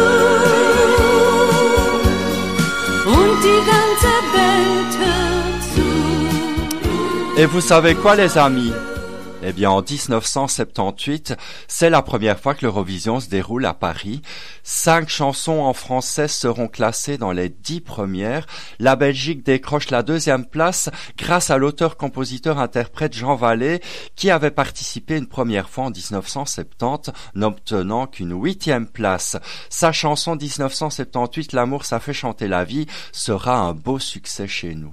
Blue, und die ganze Welt hört zu. Et vous savez quoi les amis? Eh bien, en dix-neuf cent soixante-dix-huit, c'est la première fois que l'Eurovision se déroule à Paris. Cinq chansons en français seront classées dans les dix premières. La Belgique décroche la deuxième place grâce à l'auteur-compositeur-interprète Jean Vallée, qui avait participé une première fois en dix-neuf cent soixante-dix, n'obtenant qu'une huitième place. Sa chanson dix-neuf cent soixante-dix-huit, L'amour ça fait chanter la vie, sera un beau succès chez nous.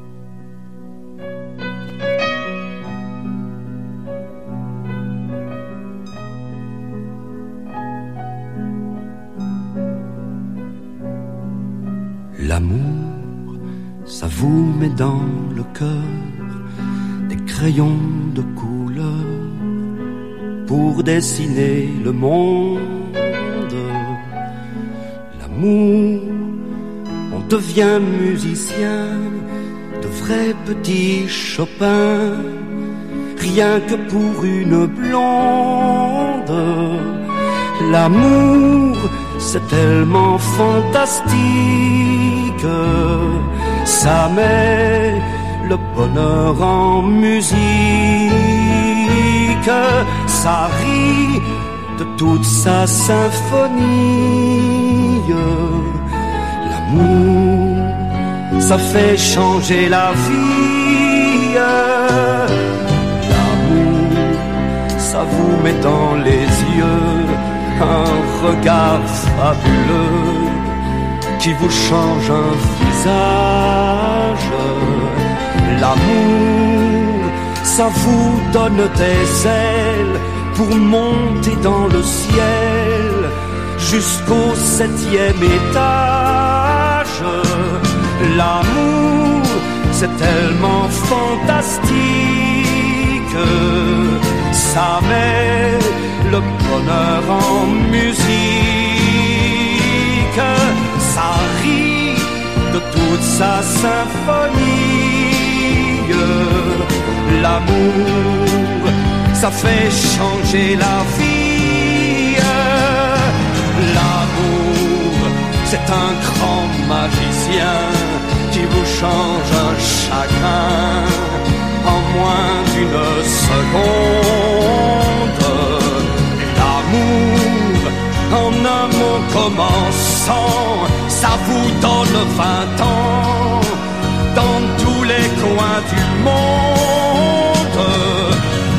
L'amour, ça vous met dans le cœur des crayons de couleur pour dessiner le monde. L'amour, on devient musicien, de vrais petits Chopin, rien que pour une blonde. L'amour, c'est tellement fantastique, ça met le bonheur en musique, ça rit de toute sa symphonie. L'amour, ça fait changer la vie. L'amour, ça vous met dans les yeux un regard fabuleux qui vous change un visage. L'amour, ça vous donne des ailes pour monter dans le ciel jusqu'au septième étage. L'amour, c'est tellement fantastique, ça met le bonheur en musique, ça rit de toute sa symphonie. L'amour, ça fait changer la vie. L'amour, c'est un grand magicien qui vous change un chagrin en moins d'une seconde. L'amour, en un mot commençant, ça vous donne vingt ans dans tous les coins du monde.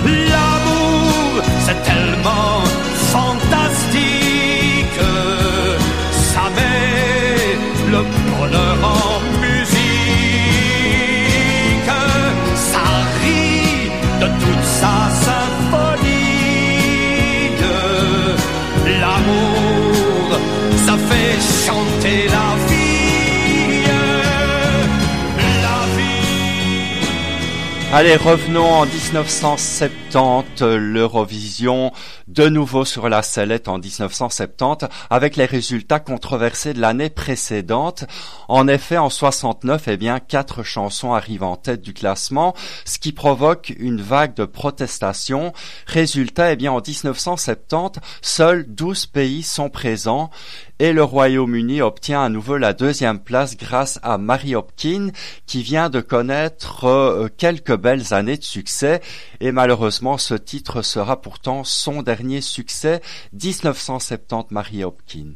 Allez, revenons en dix-neuf cent soixante-dix, l'Eurovision, de nouveau sur la sellette en dix-neuf cent soixante-dix, avec les résultats controversés de l'année précédente. En effet, en soixante-neuf, eh bien, quatre chansons arrivent en tête du classement, ce qui provoque une vague de protestations. Résultat, eh bien, en dix-neuf cent soixante-dix, seuls douze pays sont présents. Et le Royaume-Uni obtient à nouveau la deuxième place grâce à Mary Hopkin, qui vient de connaître euh, quelques belles années de succès. Et malheureusement, ce titre sera pourtant son dernier succès. dix-neuf cent soixante-dix, Mary Hopkin.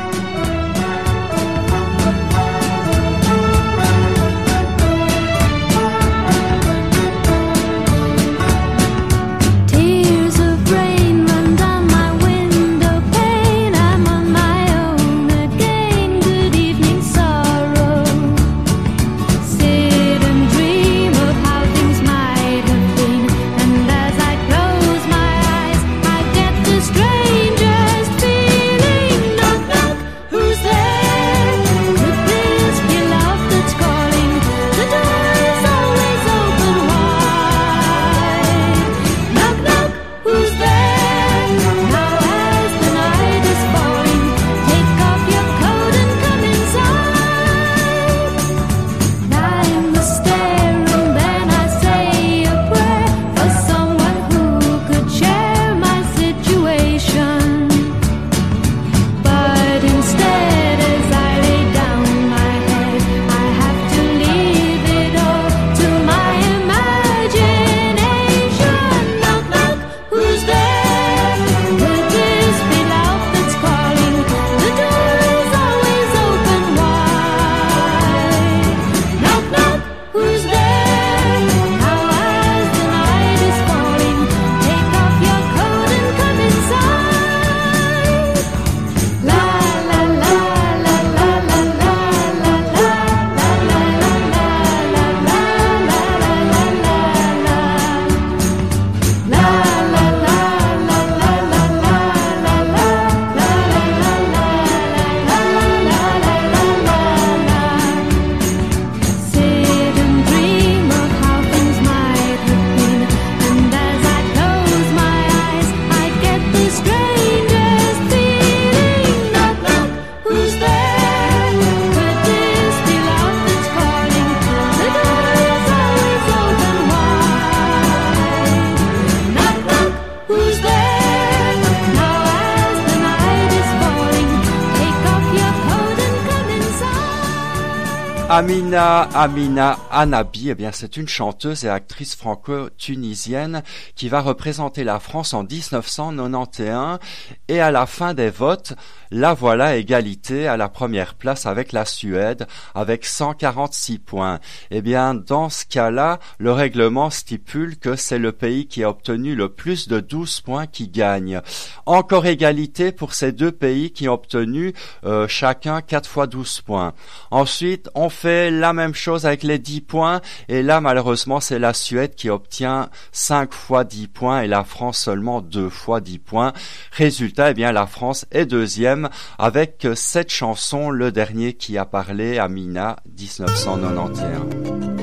Amina Amina Anabi, eh bien c'est une chanteuse et actrice franco-tunisienne qui va représenter la France en dix-neuf cent quatre-vingt-onze et à la fin des votes, la voilà égalité à la première place avec la Suède avec cent quarante-six points. Eh bien dans ce cas-là, le règlement stipule que c'est le pays qui a obtenu le plus de douze points qui gagne. Encore égalité pour ces deux pays qui ont obtenu euh, chacun quatre fois douze points. Ensuite, on fait la même chose avec les dix points et là malheureusement c'est la Suède qui obtient cinq fois dix points et la France seulement deux fois dix points. Résultat, eh bien la France est deuxième avec cette chanson, le dernier qui a parlé, Amina, dix-neuf cent quatre-vingt-onze.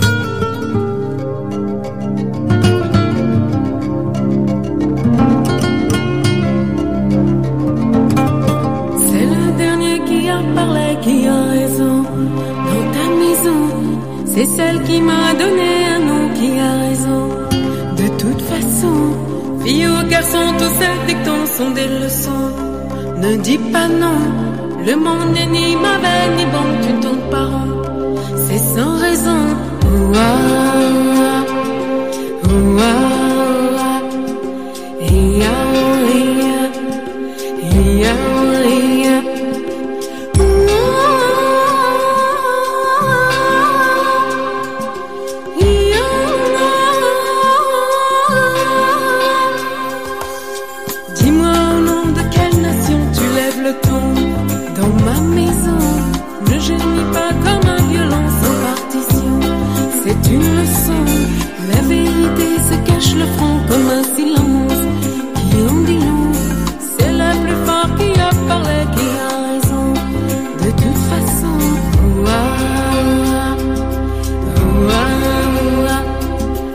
Qui a raison dans ta maison, c'est celle qui m'a donné un nom qui a raison. De toute façon, filles ou garçons, tous ces dictons sont des leçons. Ne dis pas non, le monde n'est ni mauvais ni bon, tu tournes pas rond. C'est sans raison. Ouah, ouah, ia, ia, ia, ia. C'est une leçon, la vérité se cache le front comme un silence qui en dit long. C'est le plus fort qui a parlé, qui a raison. De toute façon, ouah, ouah, ouah,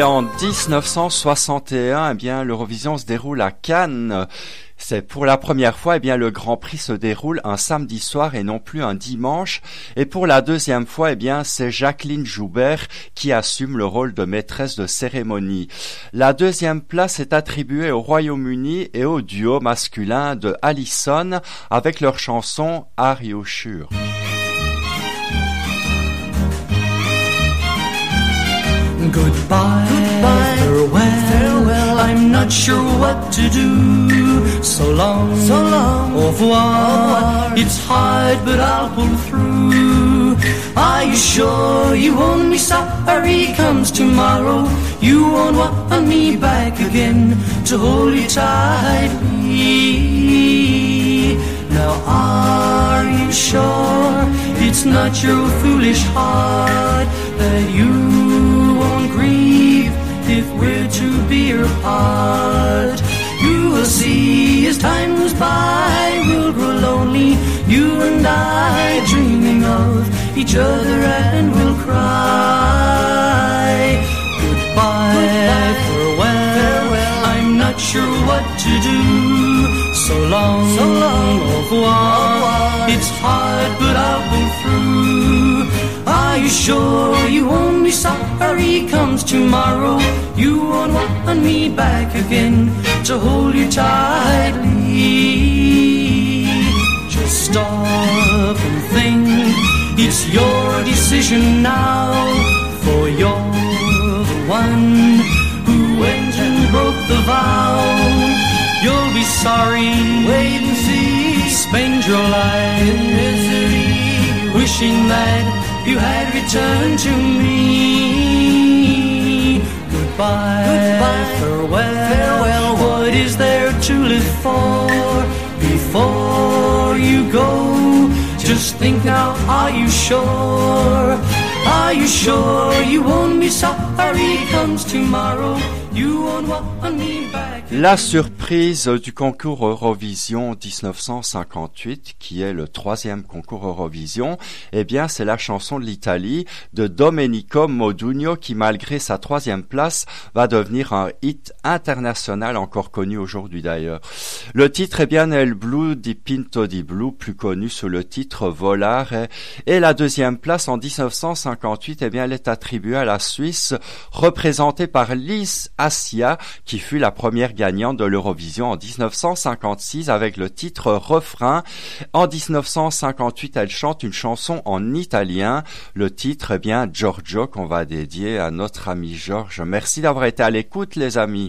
en dix-neuf cent soixante et un, eh bien, l'Eurovision se déroule à Cannes. C'est pour la première fois, eh bien, le Grand Prix se déroule un samedi soir et non plus un dimanche. Et pour la deuxième fois, eh bien, c'est Jacqueline Joubert qui assume le rôle de maîtresse de cérémonie. La deuxième place est attribuée au Royaume-Uni et au duo masculin de Allison avec leur chanson Are You Sure? Goodbye, Goodbye farewell, farewell, I'm not sure what to do. So long, so long, au revoir. It's hard, but I'll pull through. Are you sure you won't be sorry comes tomorrow? You won't want me back again to hold you tightly. Now are you sure it's not your foolish heart that you won't grieve if we're to be apart? You will see as time goes by, we'll grow lonely, you and I, dreaming of each other, and we'll cry. Goodbye, Goodbye farewell, farewell, I'm not sure what to do. So long, so long, au revoir. It's hard, but I'll pull through. Are you sure you won't be sorry comes tomorrow? You won't want me back again to hold you tightly. Just stop and think, it's your decision now. For you're the one who went and broke the vow. You'll be sorry, wait and see. Spend your life in misery, wishing that you had returned to me. Goodbye, Goodbye farewell, farewell. What is there to live for before you go? Just think now, are you sure? Are you sure you won't be sorry comes tomorrow? You won't want me back. La surprise du concours Eurovision dix-neuf cent cinquante-huit, qui est le troisième concours Eurovision, eh bien, c'est la chanson de l'Italie de Domenico Modugno qui, malgré sa troisième place, va devenir un hit international encore connu aujourd'hui d'ailleurs. Le titre est bien El Blu di Pinto di Blu, plus connu sous le titre Volare, et la deuxième place en dix-neuf cent cinquante-huit, eh bien, elle est attribuée à la Suisse, représentée par Lise Assia, qui fut la première gagnante de l'Eurovision en dix-neuf cent cinquante-six avec le titre Refrain. En dix-neuf cent cinquante-huit, elle chante une chanson en italien. Le titre est bien Giorgio, qu'on va dédier à notre ami Georges. Merci d'avoir été à l'écoute, les amis.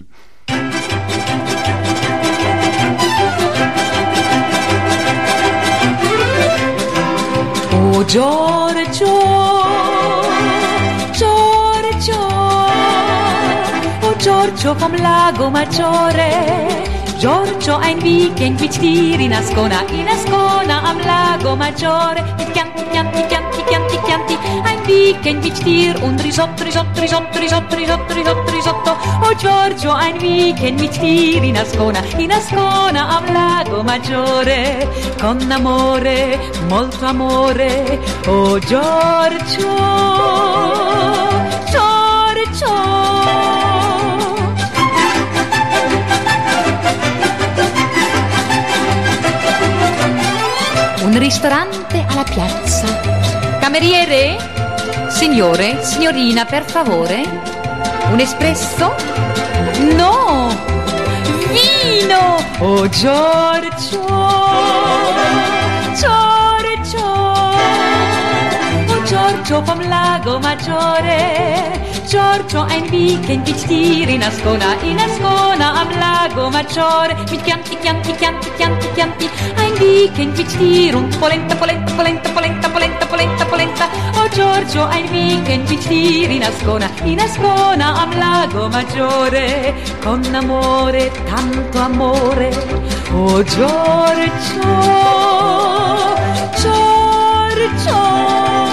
Oh Giorgio, Giorgio, oh Giorgio vom Lago Maggiore. Giorgio ein Weekend mit dir in Ascona, in Ascona am Lago Maggiore. Mit Chianti, Chianti, Chianti, Chianti, Chianti, ein Weekend mit dir und Risotto, Risotto, Risotto, Risotto, Risotto, Risotto, Risotto. Oh Giorgio, ein Weekend mit dir in Ascona, in Ascona am Lago Maggiore. Con amore, molto amore. Oh Giorgio, Giorgio. Un ristorante alla piazza. Cameriere? Signore, signorina, per favore. Un espresso? No! Vino! Oh Giorgio! Giorgio! Oh Giorgio vom Lago Maggiore. Giorgio ein Weekend mit dir in Ascona, in Ascona am Lago Maggiore. Mit Chianti, Chianti, Chianti, Chianti, Chianti, ein Weekend mit dir und polenta, polenta, polenta, polenta, polenta, polenta, polenta. Oh Giorgio, ein Weekend mit dir in Ascona, in Ascona am Lago Maggiore. Con amore, tanto amore. Oh Giorgio, Giorgio.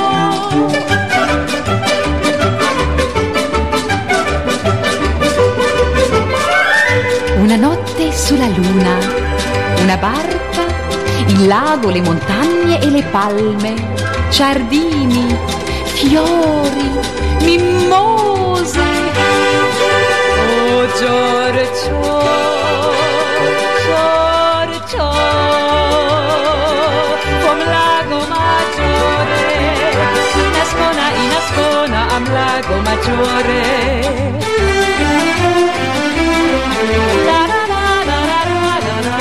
Una notte sulla luna, una barca, il lago, le montagne e le palme, giardini, fiori, mimose. Giorgio, Giorgio, vom lago maggiore, in Ascona, in Ascona, am lago maggiore. La la la la la la la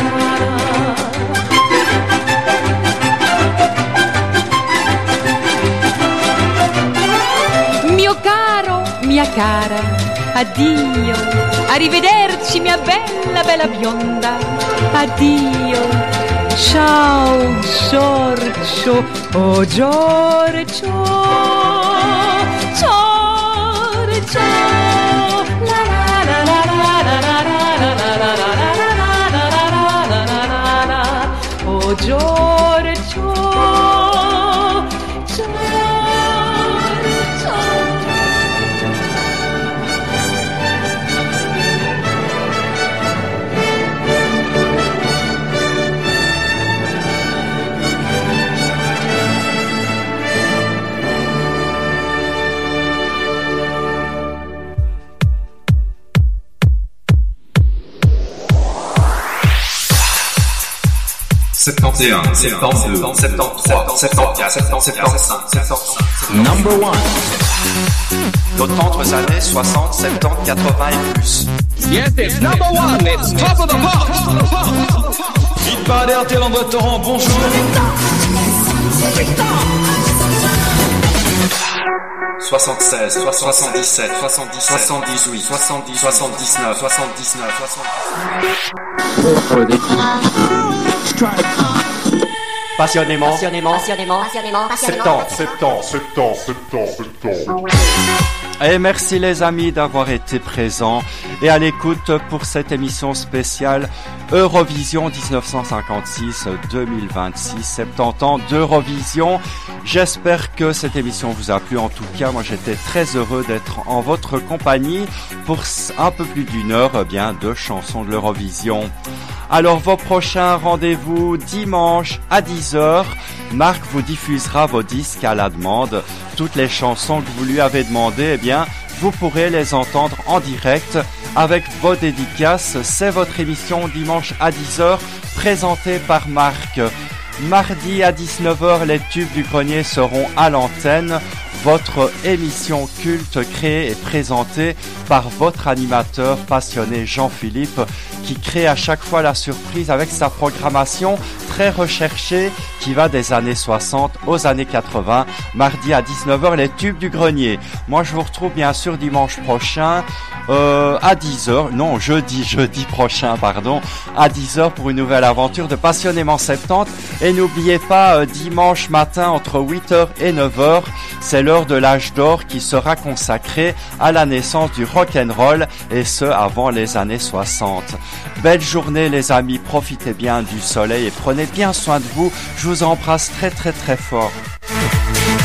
la. Mio caro, mia cara, addio, arrivederci mia bella, bella bionda, addio, ciao Giorgio, oh Giorgio, Giorgio, la la la la la la la la la la la la, oh Giorgio, septante et un, septante-deux, septante-trois, septante-quatre, septante-cinq, septante-six. Number one. D'autres années soixante, soixante-dix, quatre-vingts et plus. Yes, it's number one, it's top of the pops. Hit Bader, Télandre Torrent, bonjour. soixante-seize, soixante-dix-sept, soixante-dix, soixante-dix-huit, soixante-dix, soixante-dix-neuf, soixante-dix-neuf, Passionnément, passionnément, passionnément, passionnément, passionnément. Septante, septante, septante, septante. Et merci les amis d'avoir été présents et à l'écoute pour cette émission spéciale Eurovision dix-neuf cent cinquante-six deux mille vingt-six, soixante-dix ans d'Eurovision. J'espère que cette émission vous a plu. En tout cas, moi j'étais très heureux d'être en votre compagnie pour un peu plus d'une heure bien de chansons de l'Eurovision. Alors vos prochains rendez-vous dimanche à dix heures. Marc vous diffusera vos disques à la demande. Toutes les chansons que vous lui avez demandées, eh bien, vous pourrez les entendre en direct avec vos dédicaces. C'est votre émission dimanche à dix heures, présentée par Marc. Mardi à dix-neuf heures, les tubes du grenier seront à l'antenne. Votre émission culte créée et présentée par votre animateur passionné Jean-Philippe qui crée à chaque fois la surprise avec sa programmation très recherchée qui va des années soixante aux années quatre-vingts. Mardi à dix-neuf heures, les tubes du grenier. Moi, je vous retrouve bien sûr dimanche prochain euh, à dix heures. Non, jeudi, jeudi prochain, pardon, à dix heures pour une nouvelle aventure de Passionnément septante. Et n'oubliez pas, euh, dimanche matin entre huit heures et neuf heures, c'est l'heure de l'âge d'or qui sera consacré à la naissance du rock'n'roll et ce avant les années soixante. Belle journée les amis, profitez bien du soleil et prenez bien soin de vous. Je vous embrasse très très très fort.